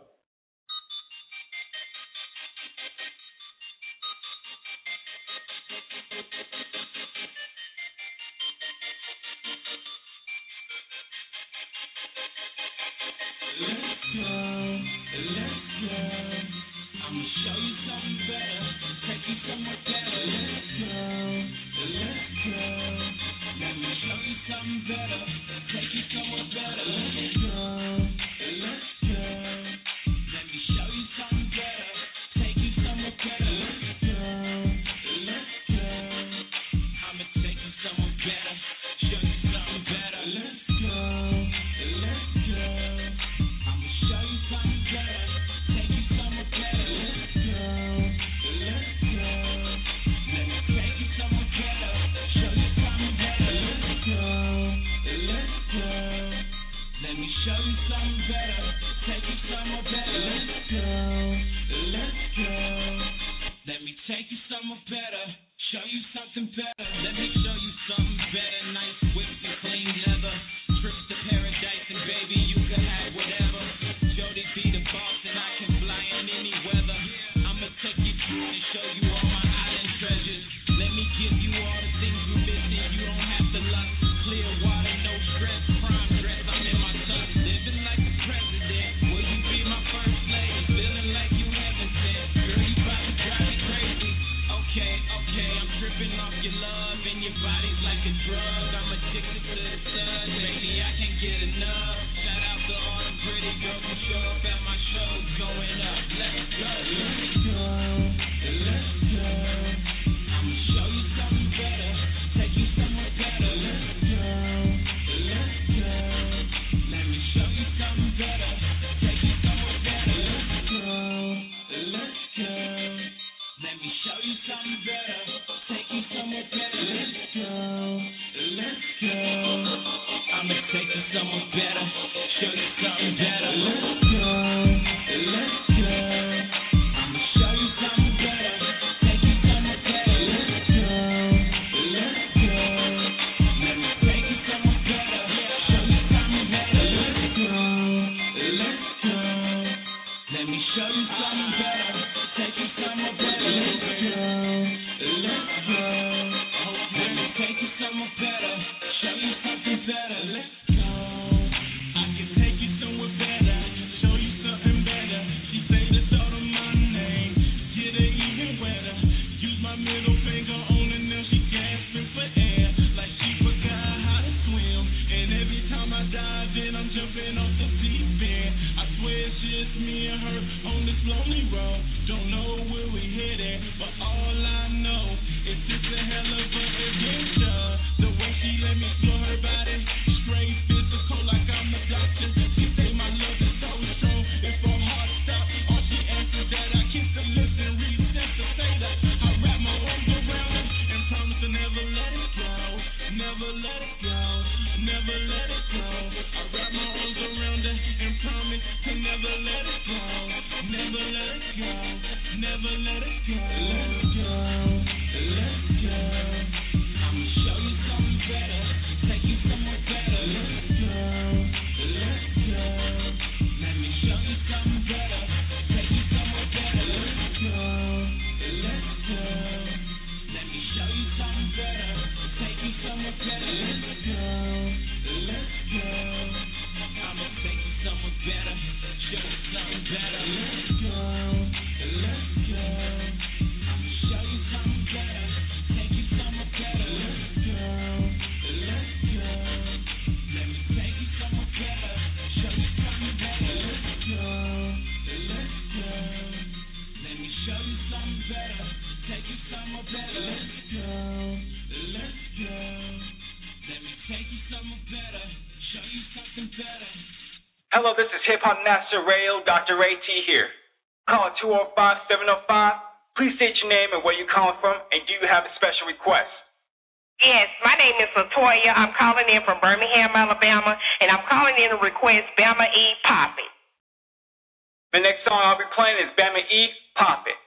Hello, this is Hip Hop National Radio, Doctor Ray T here. Call two oh five, seven oh five. Please state your name and where you're calling from, and do you have a special request? Yes, my name is Latoya. I'm calling in from Birmingham, Alabama, and I'm calling in to request Bama E. Pop It. The next song I'll be playing is Bama E. Pop It.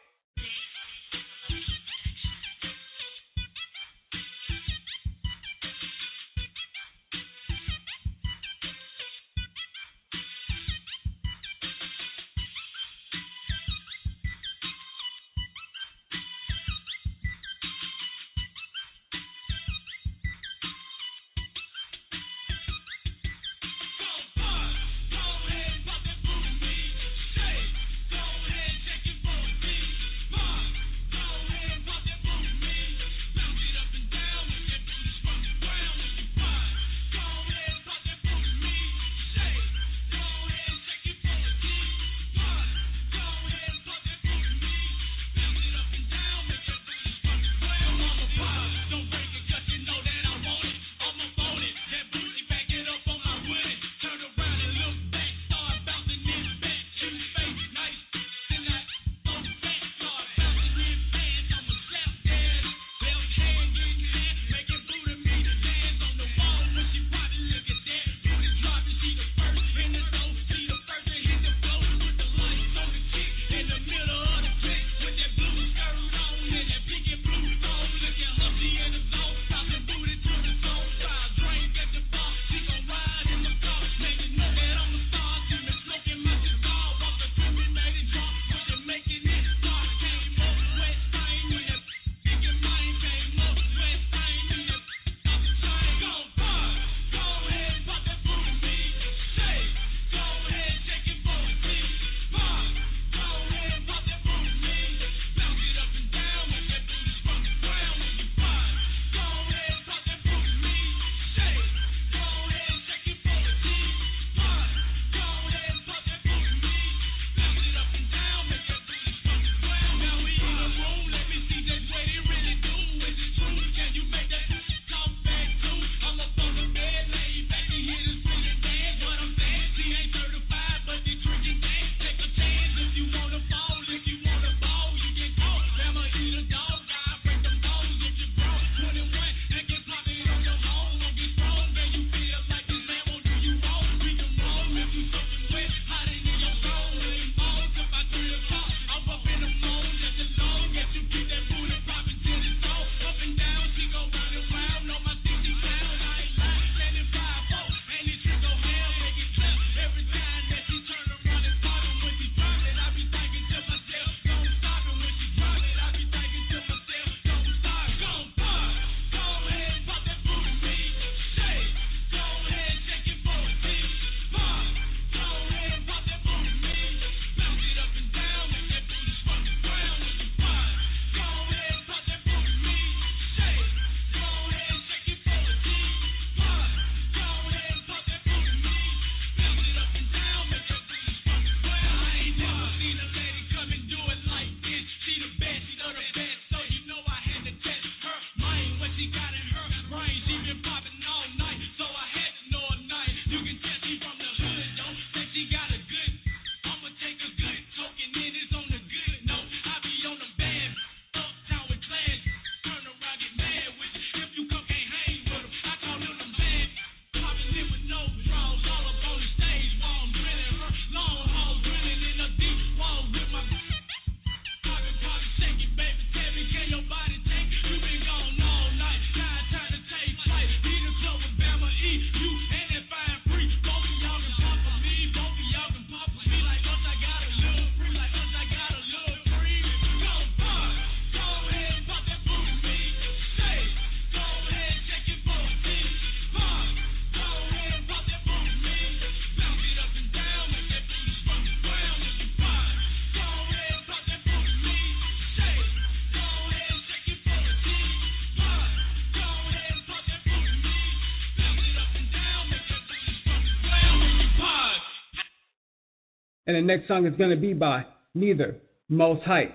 And the next song is going to be by Neither, Most Hype.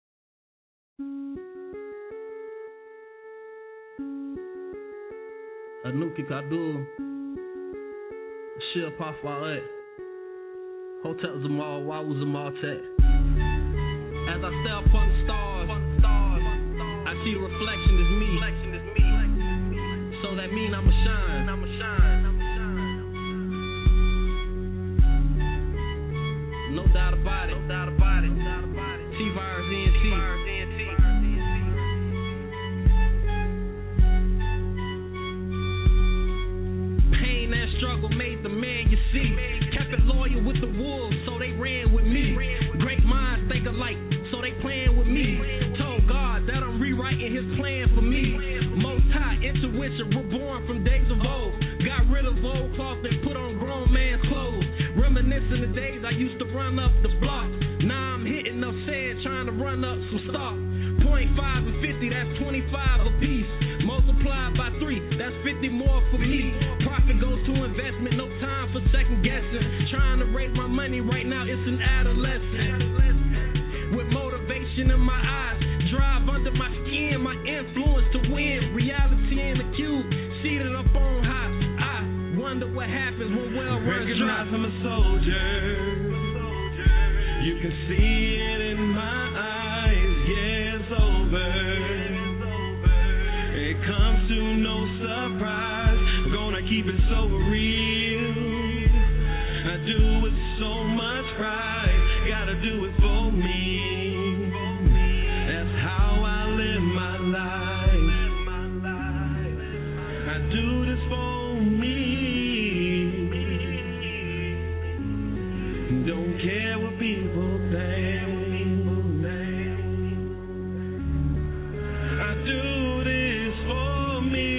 Anuki Kadu, Shil Pafaret, Hotel Zamal, Wawu Zamal Tech. As I stare upon the stars, I see the reflection is me. So that mean I'ma shine. No doubt about it. T-Virus, E N T. Pain and struggle made the man you see. Kept it loyal with the wolves, so they ran with me. Great minds think alike, so they playing with me. Told God that I'm rewriting his plan for me. Most high intuition, reborn from days of old. Got rid of old cloth and put on grown man's clothes. Reminiscing the days I used to run up the block. Now I'm hitting up said, trying to run up some stock. Point five and fifty, that's twenty-five a piece. Multiplied by three, that's fifty more for me. Profit goes to investment, no time for second guessing. Trying to raise my money right now, it's an adolescent. With motivation in my eyes, drive under my skin, my influence to win. Reality in the cube, seated up on high. I wonder what happens when well runs dry. Recognize I'm a soldier. You can see it in my eyes. Yeah, it's over. It comes to no surprise. I'm gonna keep it so real. I do it so much pride. Gotta do it for me. That's how I live my life. I do this for me. Don't care what people think. I do this for me.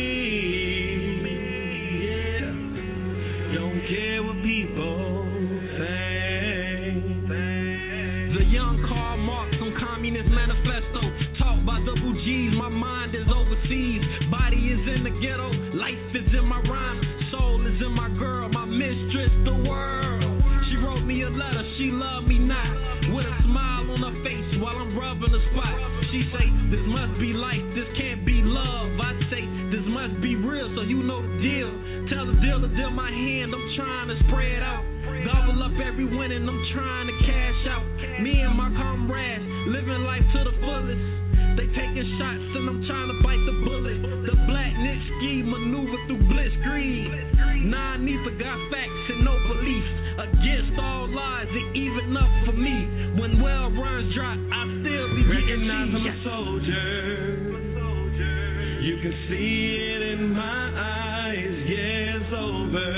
Yeah. Don't care what people think. The young Karl Marx on Communist Manifesto. Taught by double G's, my mind is overseas. Body is in the ghetto, life is in my rhyme. Soul is in my girl, my mistress, the world. She wrote me a letter, she loved me not. With a smile on her face while I'm rubbing the spot. She say, this must be life, this can't be love. I say, this must be real, so you know the deal. Tell the deal to deal my hand, I'm trying to spread out. Gobble up every win and I'm trying to cash out. Me and my comrades, living life to the fullest. They taking shots and I'm trying to bite the bullet. The black Nitski maneuver through blitzkrieg. Nah, neither got facts and no beliefs. Against all lies, it even up for me. When well runs dry, I still be getting Recognize I'm a soldier. You can see it in my eyes. Yeah, it's over.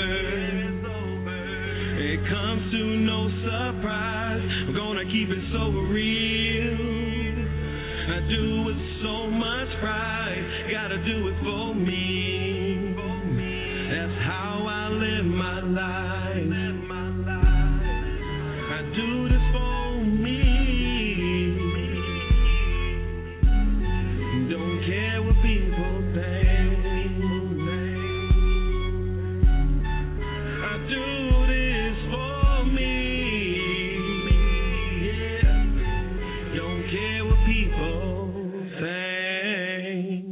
It comes to no surprise. I'm gonna keep it so real. I do it so much pride. Gotta do it for me. That's how I live my life. I do this for me. Don't care what people think. I do this for me. Yeah. Don't care what people think.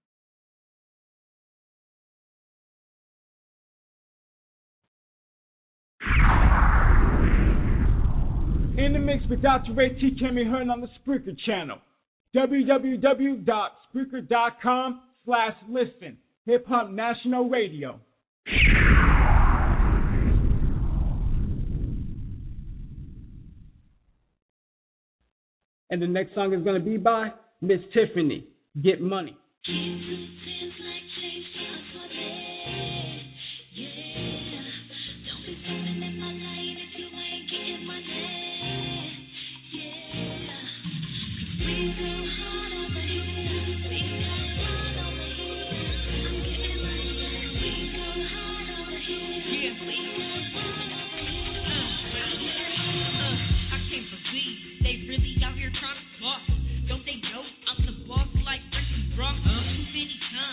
In the mix with Doctor Ray T can be heard on the Spreaker channel. www.spreaker.com slash listen. Hip Hop National Radio. And the next song is going to be by Miss Tiffany, Get Money. Don't they know I'm the boss like Ricky Ross? Too many times.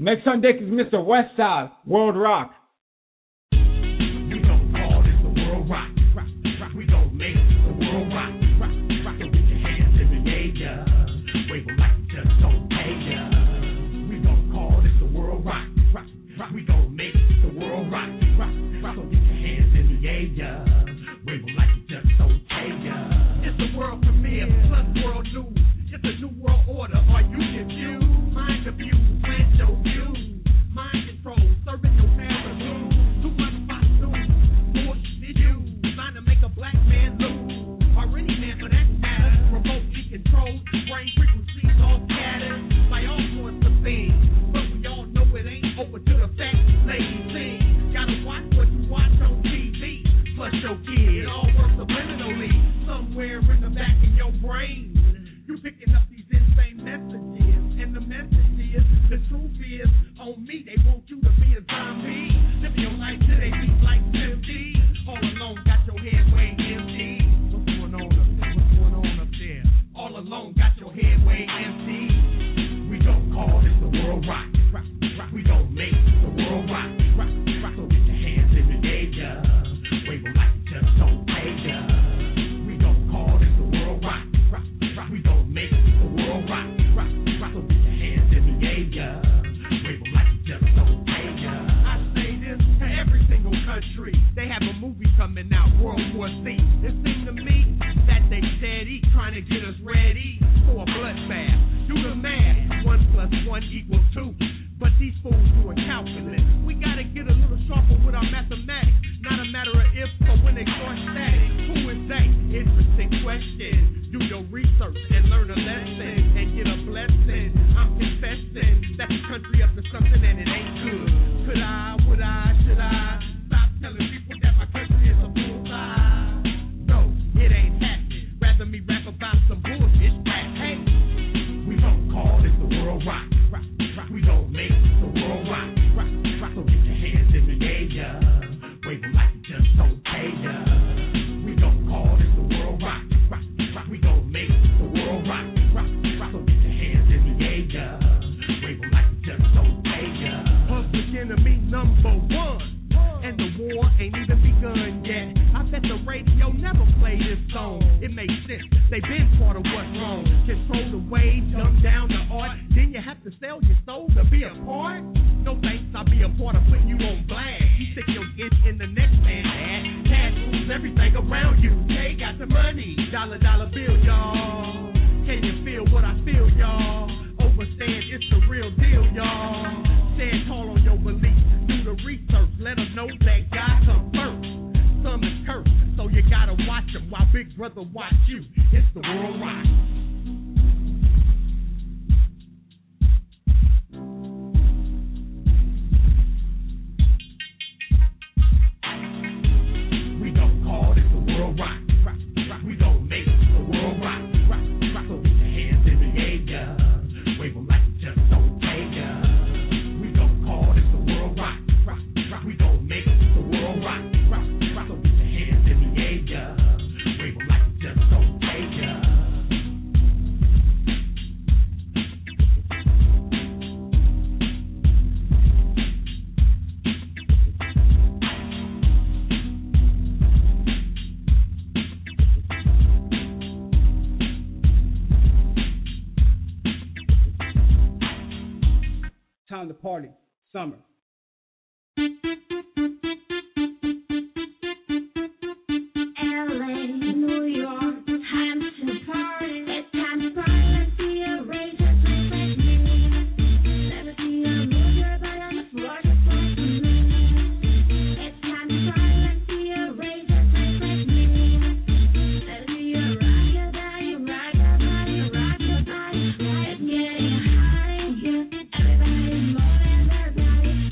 Next on deck is Mister Westside, World Rock. We gon' call this the world rock. rock, rock. We gon' make the world rock. rock, rock. So get your hands in the air, yeah. Wave them like you just don't pay, yeah. We gon' call this the world rock. rock, rock. We gon' make the world rock. rock, rock. So get your hands in the air, yeah. Wave them like you just don't pay, yeah. It's the world premiere plus world news. It's a new world order. Are you confused? Mind abuse, plant your views. Mind control, serving your paranoid. Too much fox news. Bullshit you. Designed to make a black man lose. Or any man for that matter. Remotely controlled. Brain frequencies all scattered. By all sorts of things. But we all know it ain't over to the fact. Ladies sing. Gotta watch what you watch on T V. Plus your kid. It all works subliminally. Somewhere in the back of your brain. You picking up these insane messages, and the message is, the truth is, on me, they want you to be a zombie. Live your life till they beat like fifty. All alone, got your head way empty. What's going on up there? What's going on up there? All alone, got your head way empty. We gon' call this the world rock. rock, rock. We gon' make the world rock. rock, rock. So get your hands in the air, yeah. Wave them like you just don't pay, yeah. We gon' call this the world rock. rock, rock. We gon' make the world rock, rock, rock. So get your hands in the air, yeah. Wave them like you just don't pay, yeah. I say this to every single country. They have a movie coming out, World War Z. It seemed to me that they steady trying to get us ready for a bloodbath. Do the math, one plus one equals two. But these fools doing calculus. We gotta get a little sharper with our mathematics. Not a matter of if, but when they start static. Who is they? Interesting question. Do your research and learn a lesson and get a blessing. I'm confessing that the country up to something and it ain't good. Could I, would I, should I stop telling people that my country is a bullseye? No, it ain't happening. Rather me rap about some bullshit. Rap, hey, we gon' call this the world rock. rock, rock. We gon' make the world rock. rock, rock. So get your hands in the air, yeah. Wave them like you just don't pay, yeah. We gon' call this the world rock. rock, rock. We gon' make the world rock. rock, rock. So get your hands in the air, yeah. Wave them like you just don't pay, yeah. Public enemy number one. And the war ain't even begun yet. I bet the radio never play this song. It makes sense. They been part of what's wrong. Control the wave, dumb down the art. Then you have to sell your soul to be a part. No thanks, I'll be a part of putting you on blast. You stick your itch in the next man's ass. Cash rules everything around you. They got the money. Dollar, dollar bill, y'all. Can you feel what I feel, y'all? Overstand, it's the real deal, y'all. Stand tall on your beliefs. Do the research. Let them know that God comes first. Some is cursed, so you gotta watch them while Big Brother watch you. It's the world rock. We gon' call this the world rock. rock, rock. We gon' make the world rock. rock, rock. So get your hands in the air, yeah. Wave them like you just don't pay, yeah. We gon' call this the world rock. rock, rock. We gon' make the world rock. rock, rock. So get your hands in the air, yeah. Wave them like you just don't pay, yeah. Time to party. Summer. L A, New York, time to party. It's time to party. Let's see a rage just like me. Let us see you move your body on the floor just like me. It's time to party. Let's see a rage just like me. Let us see you rock your body, rock your body, rock your body. It's getting hot in here. Everybody's moving their body.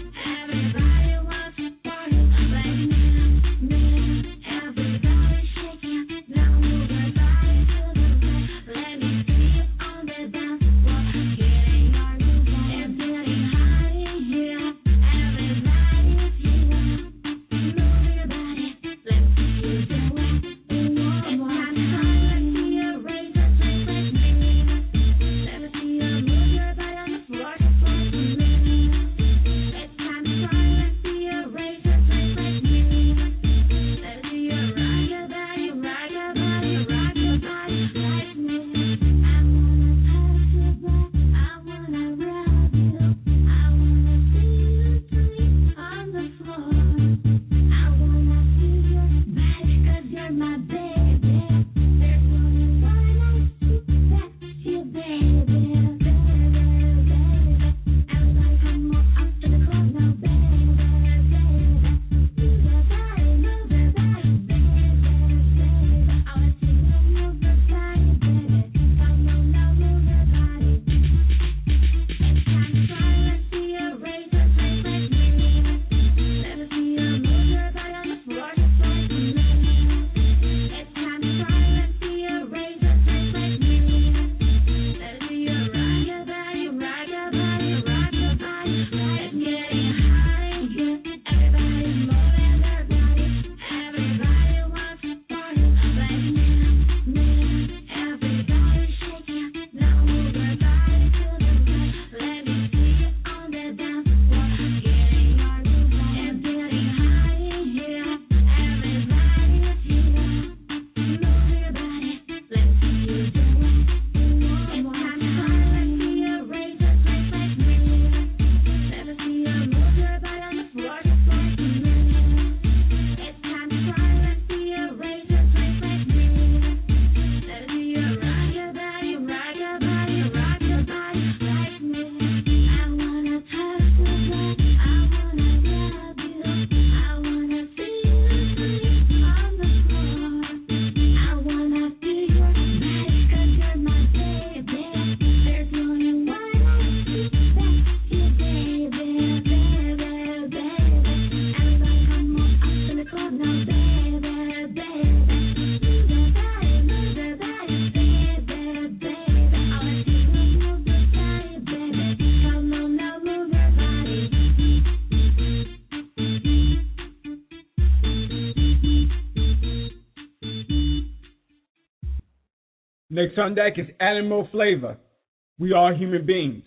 Next on deck is Animal Flavor. We are human beings.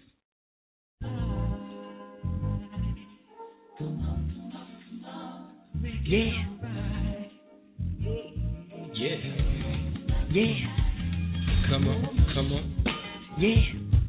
Yeah. Yeah. Yeah. Come on, come on. Yeah.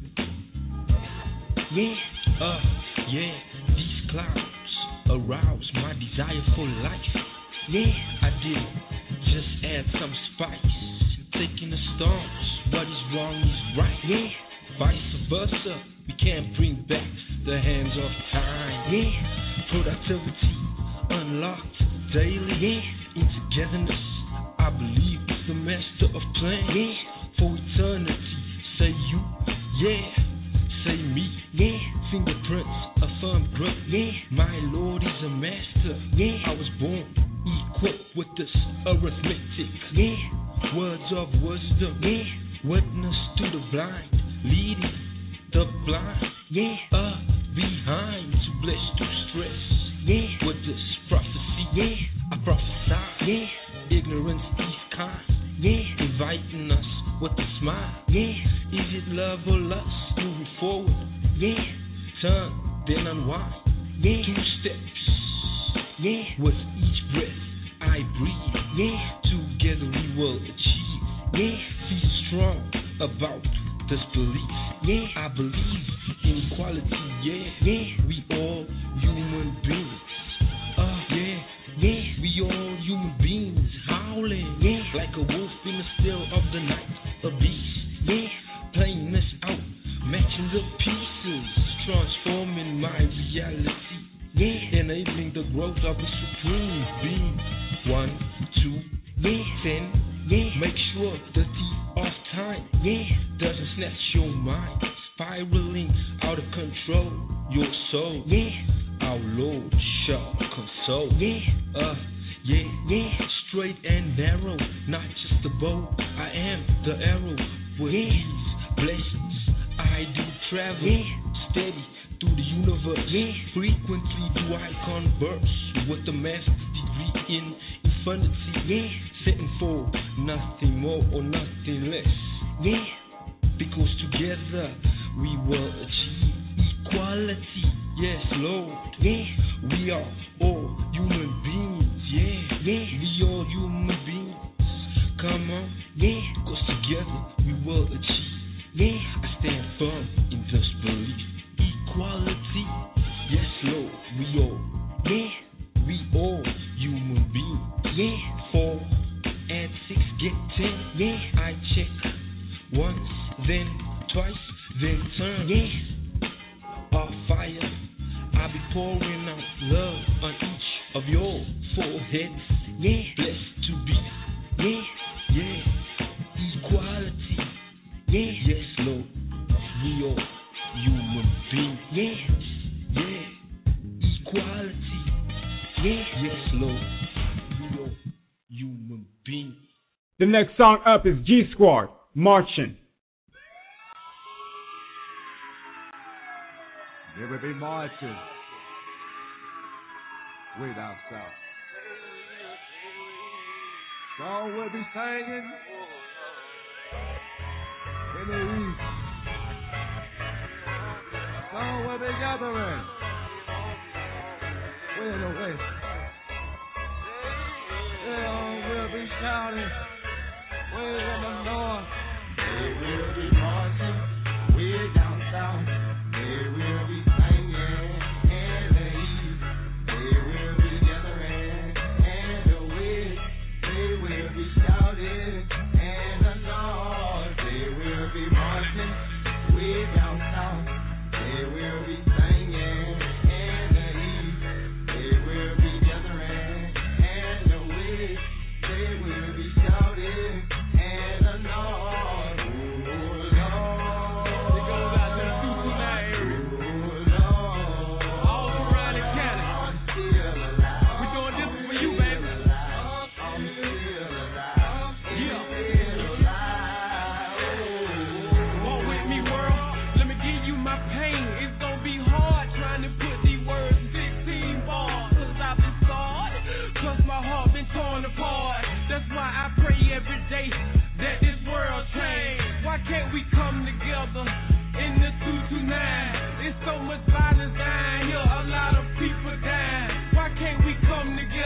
Yeah. Uh, yeah. These clouds arouse my desire for life. Yeah. I did just add some spice. Taking the storms, what is wrong is right. Yeah. Vice versa, we can't bring back the hands of time. Yeah. Productivity unlocked daily. Yeah. In togetherness, I believe it's the master of plan. Yeah. For eternity, say you, yeah. Say me, yeah. Fingerprints, a firm grip. Yeah. My Lord is a master. Yeah. I was born equipped with this arithmetic. Yeah. Words of wisdom. Yeah. Witness to the blind, leading the blind. Yeah. Uh, behind to bless to stress. Yeah. With this prophecy. Yeah. I prophesy. Yeah. Ignorance is kind. Yeah. Inviting us with a smile. Yeah. Is it love or lust? Moving forward. Yeah. Turn, then unwind. Yeah. Two steps. Yeah. With each breath I breathe. Yeah. Together we will achieve. Yeah. Feel strong about this belief. Yeah. I believe in equality. Yeah. Yeah. We all human beings. Uh, yeah. Yeah. We all human beings howling. Yeah. Like a wolf in the still of the night. A beast. Yeah. Playing this out. Matching the pieces. Transforming my reality. Yeah. Enabling the growth of the supreme being. One, two, yeah. Ten. Yeah. Make sure the thief of time. Yeah. Doesn't snatch your mind. Spiraling out of control. Your soul. Yeah. Our Lord shall console. Yeah. Uh, yeah. Yeah. Straight and narrow. Not just the bow. I am the arrow. With yeah. these blessings I do travel. Yeah. Steady through the universe. Yeah. Frequently do I converse with the master's degree in infinity. Yeah. Setting for nothing more or nothing less. Yeah. Because together we will achieve equality. Yes, Lord. Yeah. We are all human beings. Yeah. Yeah. We are human beings. Come on. Yeah. Because together we will achieve. Yeah. I stand firm in this belief. Equality. Yes, Lord. We all. Yeah. We all human beings. Yeah. Four and six get ten. Yeah. I check once, then twice, then turn. Yeah. Our fire. I'll be pouring out love on each of your foreheads. Yeah. Blessed to be. Yeah. Yeah. Equality. Yeah. Yes, Lord. We all human beings. Yeah. Yeah. Equality. Yeah. Yes, Lord. We all human beings. The next song up is G Squad, Marching. There will be marching way down south. Song will be singing in the east. Song will be gathering way in the west. Song will be shouting way in the north. They will be marching way down south. They will be singing in the east. They will be gathering in the west. They will be shouting in the north. They will be marching way down south. They will be singing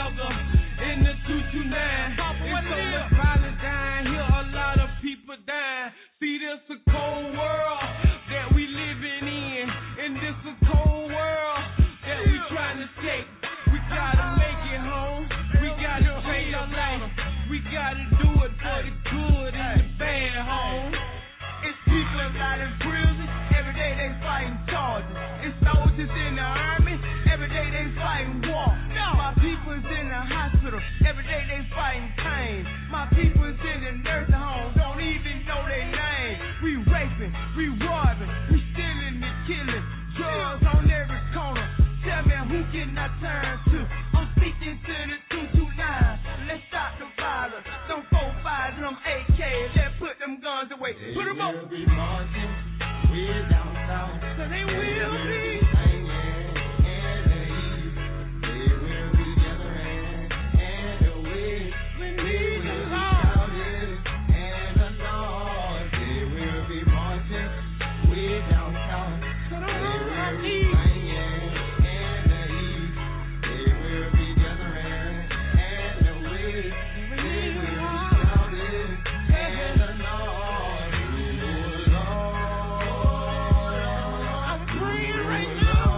together in the two two nine. It's so much violence down here, a lot of people dying. See, this a cold world that we living in, and this a cold world that we trying to escape. We gotta make it home. We gotta change our life. We gotta do it for the good and the bad, home. It's people out in prison, every day they fighting charges. It's soldiers in the army, every day they fighting war. My people's in the hospital, every day they fighting pain. My people's in the nursing home, don't even know their name. We raping, we robbing, we stealing and killing. Drugs on every corner, tell me who can I turn to? I'm speaking to the two two nine, let's stop the violence. Them four fives, them A Ks, let's put them guns away. Put them up. We'll be marching, we're down south. So they will be singing in the east. They will be gathering in the west. We They need the will be law. shouting in the north. They will be marching, we're down south. So They don't know what I will be need. singing in the east. They will be gathering in the west. They will be shouting in the north. I'm praying right now.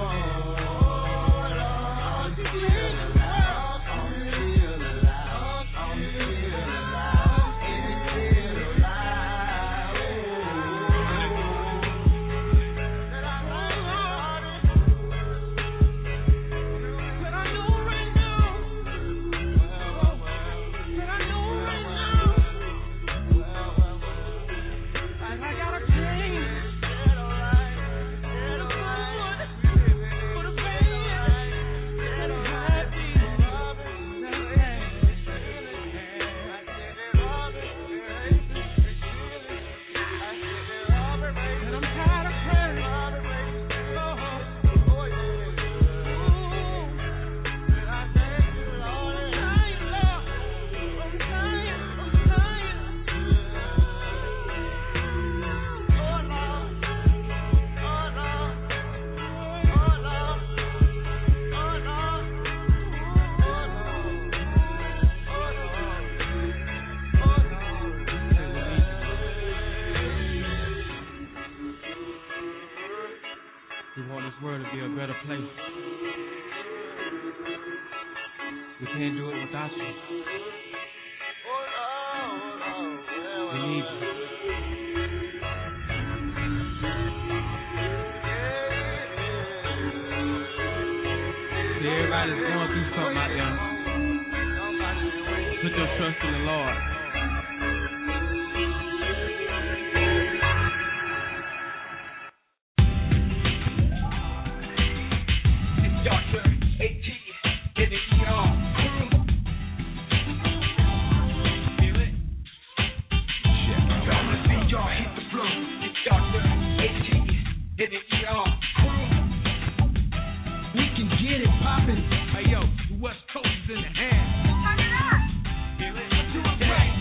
But I know right now. But I know right now. Like I gotta change. For the good, for the bad, for the happy. And I'm tired of crying. We want this world to be a better place. We can't do it without you. We need you. See, everybody's going through something out there. Put your trust in the Lord. It's Doctor A T in the E R crew. Feel it? Y'all see y'all hit the floor. It's Doctor A T in the E R crew. We can get it poppin'. Hey yo, the West Coast is in the hand. Feel it? Do it right.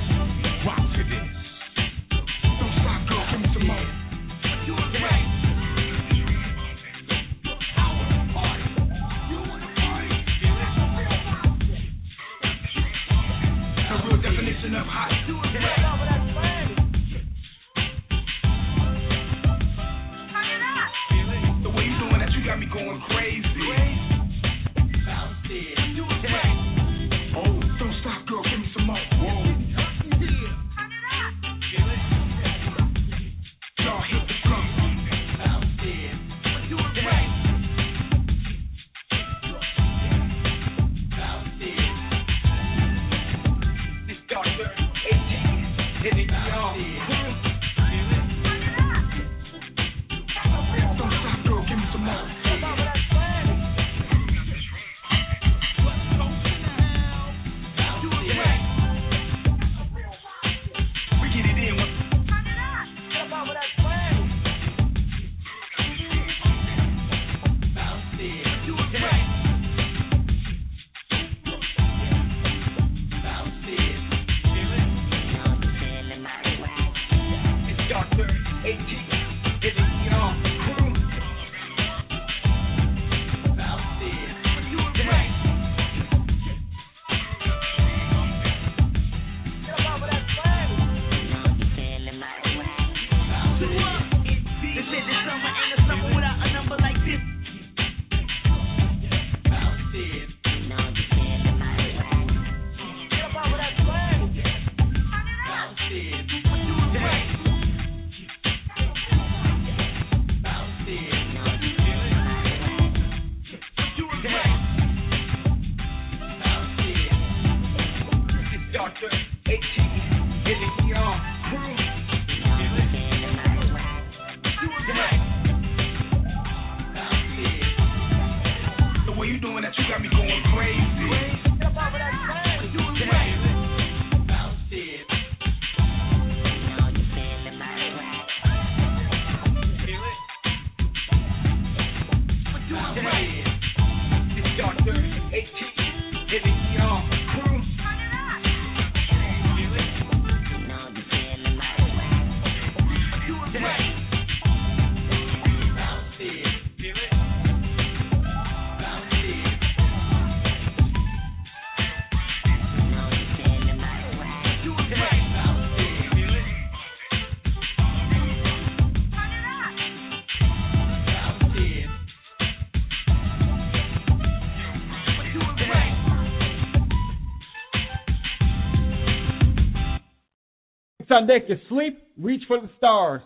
It's time to take your sleep. Reach for the stars.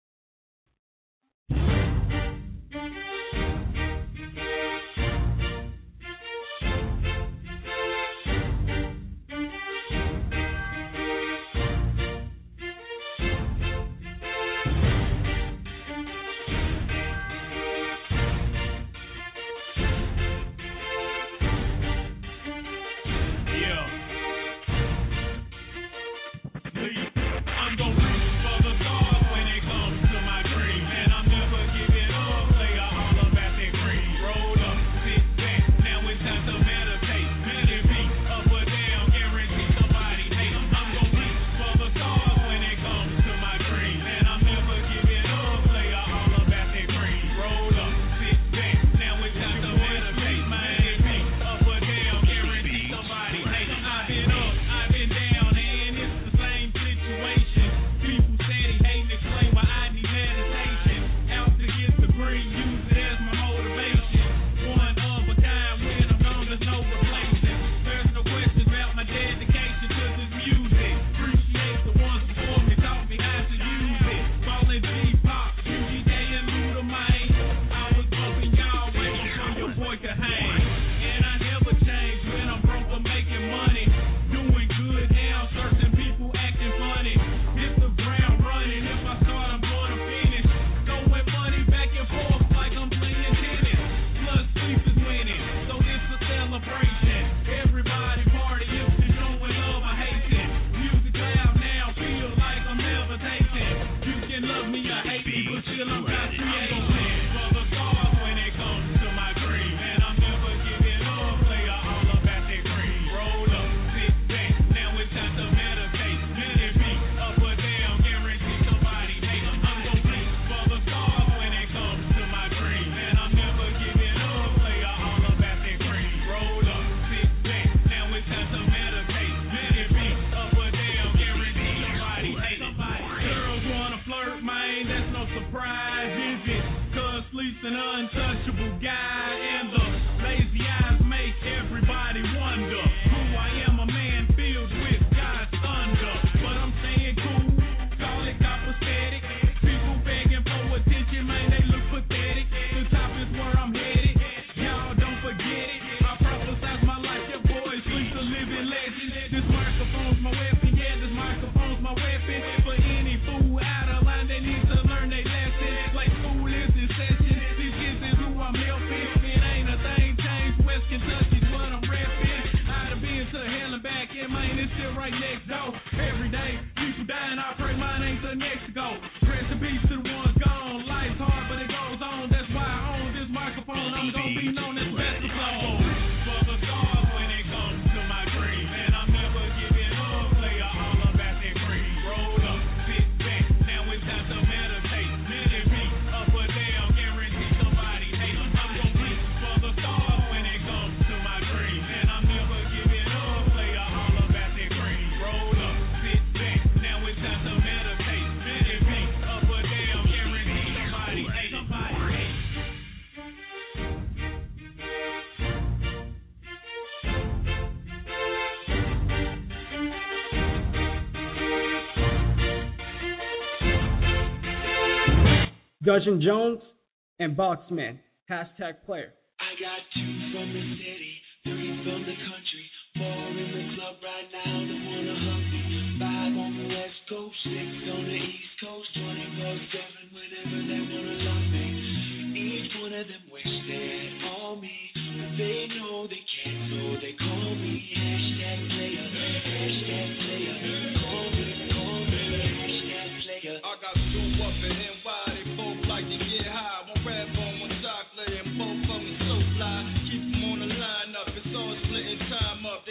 Gudgeon Jones and Boxman. Hashtag player. I got two from the city, three from the country, four in the club right now that wanna hug me. Five on the west coast, six on the east coast, twenty-four seven whenever they wanna love me. Each one of them wish they had all me, but they know they can't, so they call me hashtag player, hashtag player. Call me, call me, hashtag player. I got two up in N Y, they both like to get high. One red bone, one chocolate, and both of them so fly. Keep them on the line up, it's all splitting time up.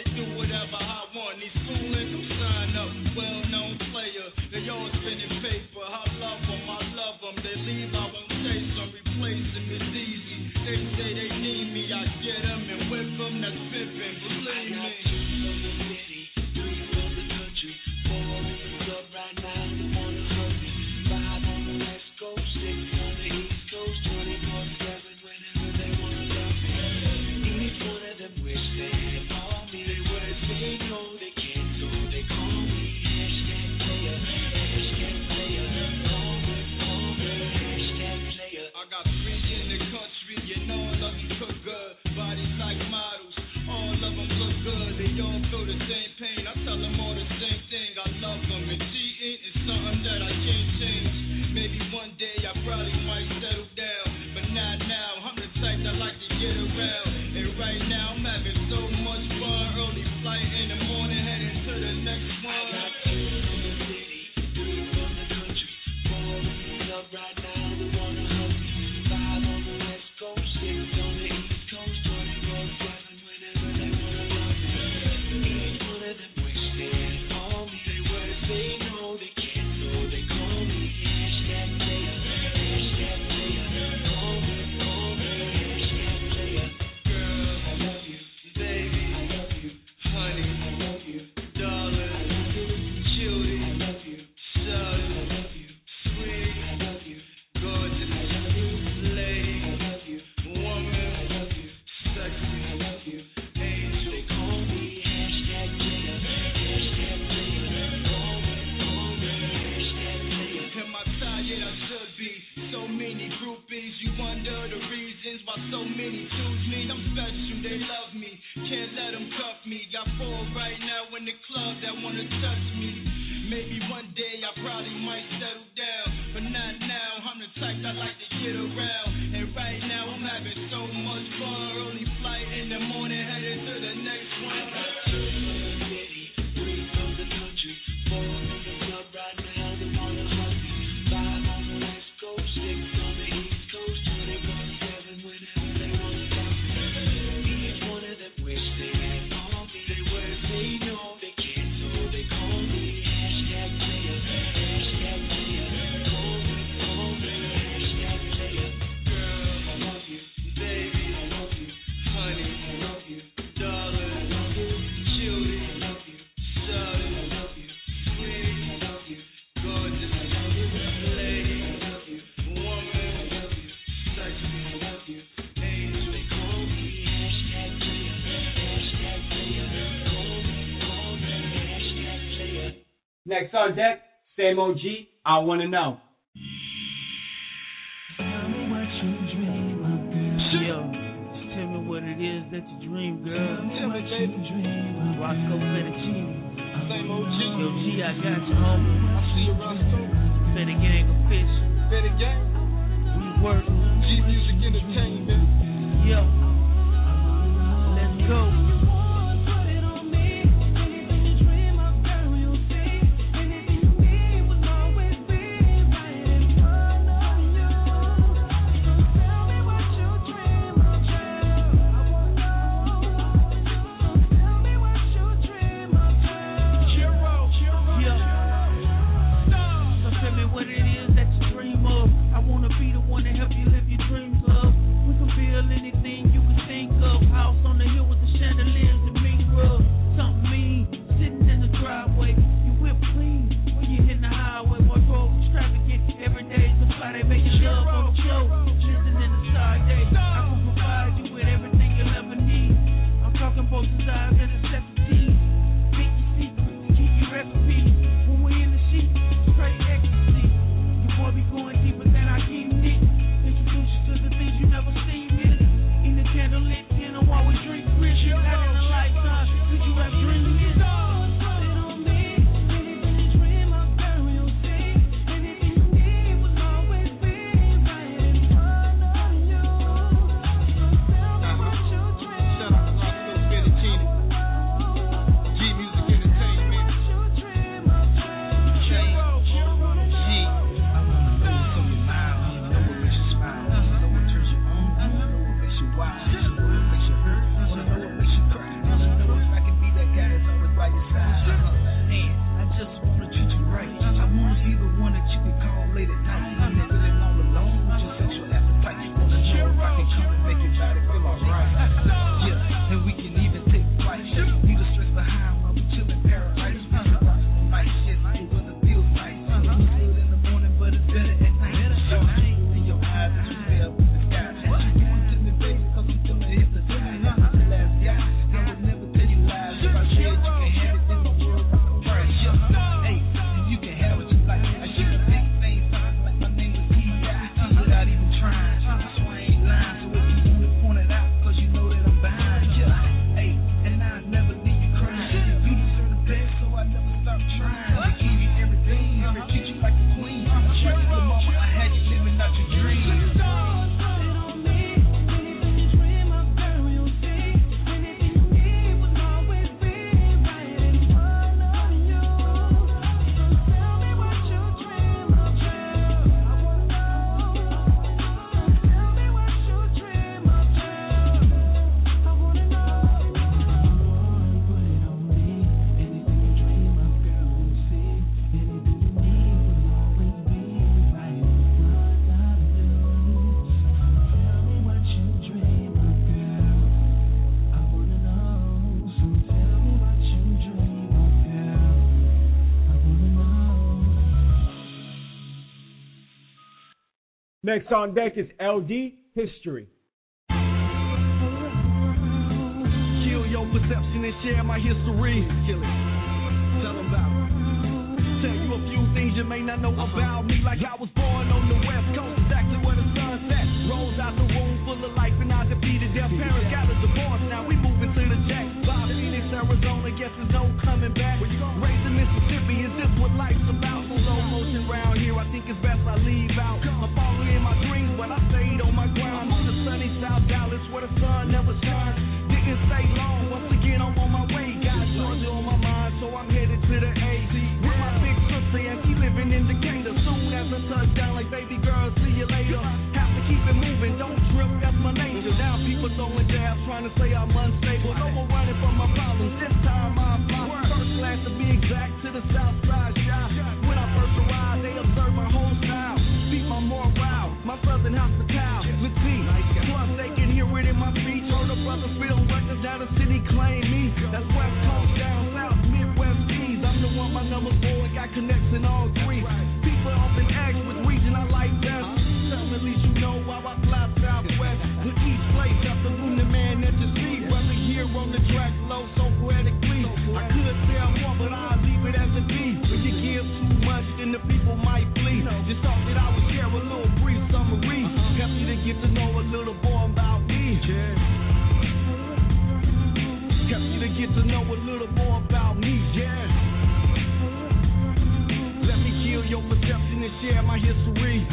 me. Got four right now in the club that wanna touch me. Maybe one day I probably might settle down, but not now. I'm the type that like to get around, and right now I'm having so much fun. Early flight in the morning, headed to the next one. I got two from the city, three from the country, four in the club right now. They wanna hug me. Five on the West Coast, six on the East Coast, twenty-four seven whenever they wanna talk to me. Each one of them wish they had all me. They would say no, they can't, so they call me. Hashtag player, hashtag player. Call me, call me, hashtag player. Girl, I love you. Baby, I love you. Honey, I love you. Darling, I love you. Cutie, I love you. Shawty, I love you. Sweetie, I love you. Gorgeous, I love you. Lady, I love you. Woman, I love you. Sexy, I love you. Angel, they call me. Hashtag player, hashtag player. Call me, call me, hashtag player. Next on deck, same O G, I Wanna Know. Tell me what you dream of, girl. Yo, just tell me what it is that you dream, girl. Tell me, baby. Roscoe Fettuccine. Same O G. Yo, G, I got you, homie. I see you, Roscoe. Better gang official. Better gang. We work. G Music Entertainment. Yo, let's go. What it is that you dream of. I wanna be the one to help you live your dreams of. We can build anything you can think of. House on the hill with the chandeliers and mean rug. Something mean, sitting in the driveway. You whip clean when you hit the highway. Wardrobe extravagant. Every day's a Friday, making love on the floor. Listen in the star day. I can provide you with everything you'll ever need. I'm talking both sides and the seventeen. Pick your secrets, keep your recipe. When we in the sheet, straight ecstasy. Boy, be going deeper than I keep it. Introduce you to the things you never seen, man. In the candlelit dinner while we drink rich. Not in a lifetime, did you have dreams? Next on deck is L D History. Kill your perception and share my history. Kill it. Tell them about it. Tell you a few things you may not know about me. Like I was born on the West Coast, exactly where the sun set. Rose out the womb full of life and I defeated their parents. Got a divorce, now we moving to the jack. Bob Phoenix and wanna say I'm unstable. No more running from my problems. This time I'm fly. First class to be exact to the south side shop. When I first arrived, they observed my whole style. Beat my morale, my southern hospitality. Plus they can hear it in my speech. Heard a brother film records, now the city claim me. That's West Coast, down south, Midwest Keys. I'm the one, my number's four, got connects in all three. People often ask which region I like best. Tell me at least you know why I fly southwest. With each place, got the room, the man that you see. Brother here on the track, low, so poetically. I could tell more, but I'll leave it as a D. When you give too much, then the people might flee. Just thought that I would share a little brief summary. Help you to get to know a little more about me. Help you to get to know a little more about me, yeah. Let me kill your perception and share my history.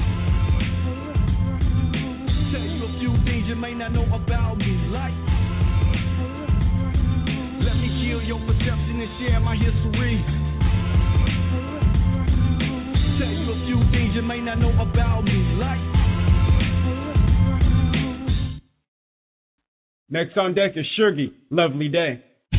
Tell you a few things you may not know about me, like. Let me kill your perception and share my history. Tell you a few things you may not know about me, like. Next on deck is Sugi, Lovely Day.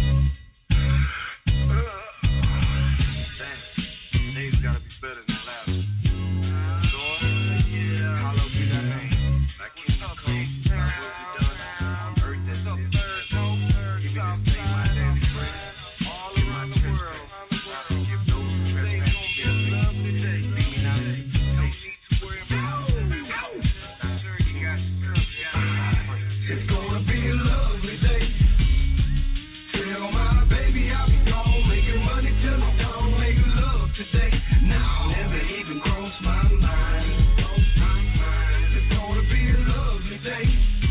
It's gonna be a lovely day. Tell my baby I'll be gone, making money till I'm done, making love today. Now never even crossed my mind. It's gonna be a lovely day.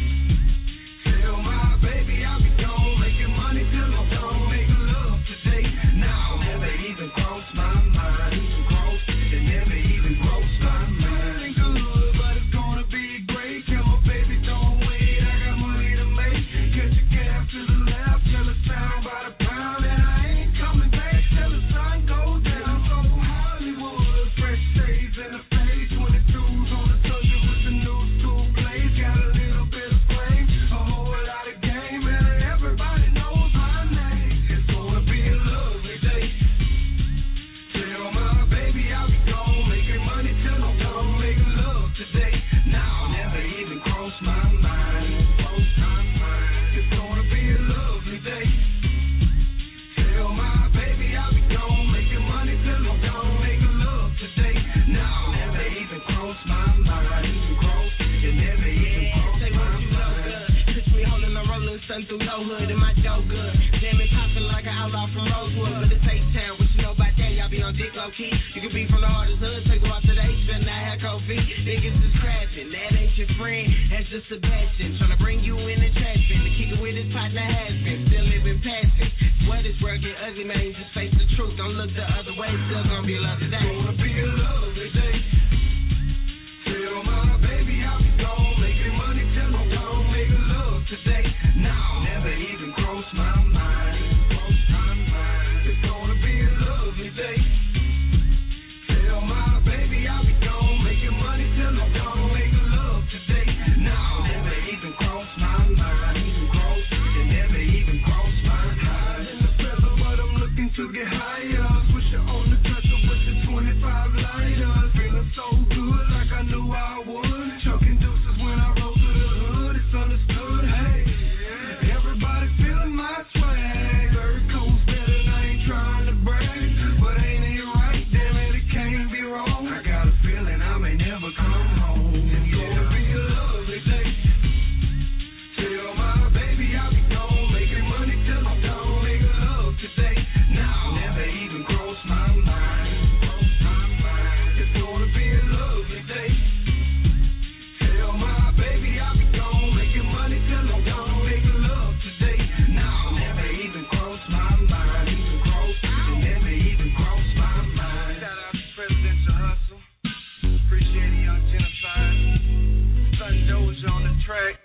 Tell my baby I'll be gone, making money till I'm done, making love today. Now never even crossed my mind. Crossed, it never even crossed my mind. Ain't good, but it's gonna be great. Tell my baby don't wait, I got money to make. Catch a cab to the left, tell the sound by the pound, and I ain't coming back till the sun goes down. So Hollywood, fresh shades in the face, twenty-twos on the toucher with the new two blades. Got a little bit of flame, a whole lot of game, and everybody knows my name. It's gonna be a lovely day. Tell my baby I'll be gone, making money till I'm done, making love today. Now never even crossed my mind. It's gonna be a lovely day. Tell my baby I'll be gone, making money till I'm done, making love today. Now never even crossed my mind. It never even crossed my mind. Pitch me holding a rolling sun through no hood and my dough good. Damn it, popping like an outlaw from Rosewood, but it takes time. What you know about that? Y'all be on dick low key. You can be from the hardest hood, take them out today, spend that hair coat feet. Niggas is crashing, that ain't your friend, that's just Sebastian. Tryna bring you in the trash bin, to kick it with his partner has been, still living past it. Swear this world get ugly, man, just face the truth. Don't look the other way, still gonna be love today. Gonna be a lovely day. Tell my baby I'll be gone, making money till I'm done, making love today. Now never even crossed my mind. It's gonna be a lovely day. Tell my baby I'll be gone, making money till I'm done, making love today. Now never even crossed my mind. It never even crossed my mind. In the feather, but I'm looking to get higher. Swisher on the dresser with the twenty-five lighters. Feeling so good, like I knew I would. Chucking deuces when I roll through the hood. It's understood. Hey, everybody feeling my swag. Third coast better, and I ain't trying to brag, but ain't it right? Damn it, it can't be wrong. I got a feeling I may never come home. It's gonna be a lovely day. Tell my baby I'll be gone, making money till I'm done, making love today. Now never even crossed my mind. It's gonna be a lovely day. Tell my baby I'll be gone, making money till I'm done, making love today. Now never even crossed my mind. It never even crossed my mind. Shout out to Presidential Hustle. Appreciate the young genocide. Son Doja on the track.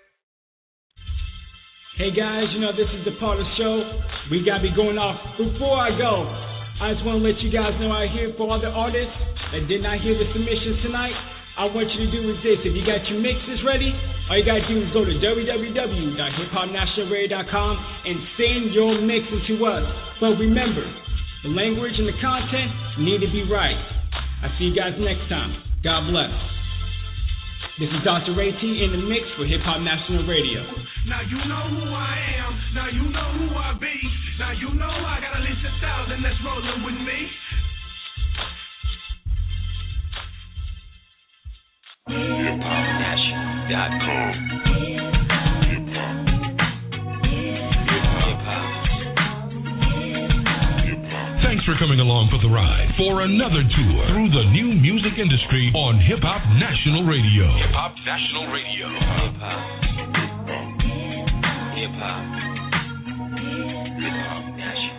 Hey guys, you know this is the part of the show we gotta be going off. Before I go, I just want to let you guys know out here for all the artists that did not hear the submissions tonight, I want you to do is this. If you got your mixes ready, all you got to do is go to w w w dot hip hop national radio dot com and send your mixes to us. But remember, the language and the content need to be right. I'll see you guys next time. God bless. This is Doctor Ray T in the mix for Hip Hop National Radio. Now you know who I am. Now you know who I be. Now you know I got at least a thousand that's rolling with me. hip hop national dot com. Thanks for coming along for the ride for another tour through the new music industry on Hip Hop National Radio. Hip Hop National Radio. Hip hop. Hip hop. Hip hop national.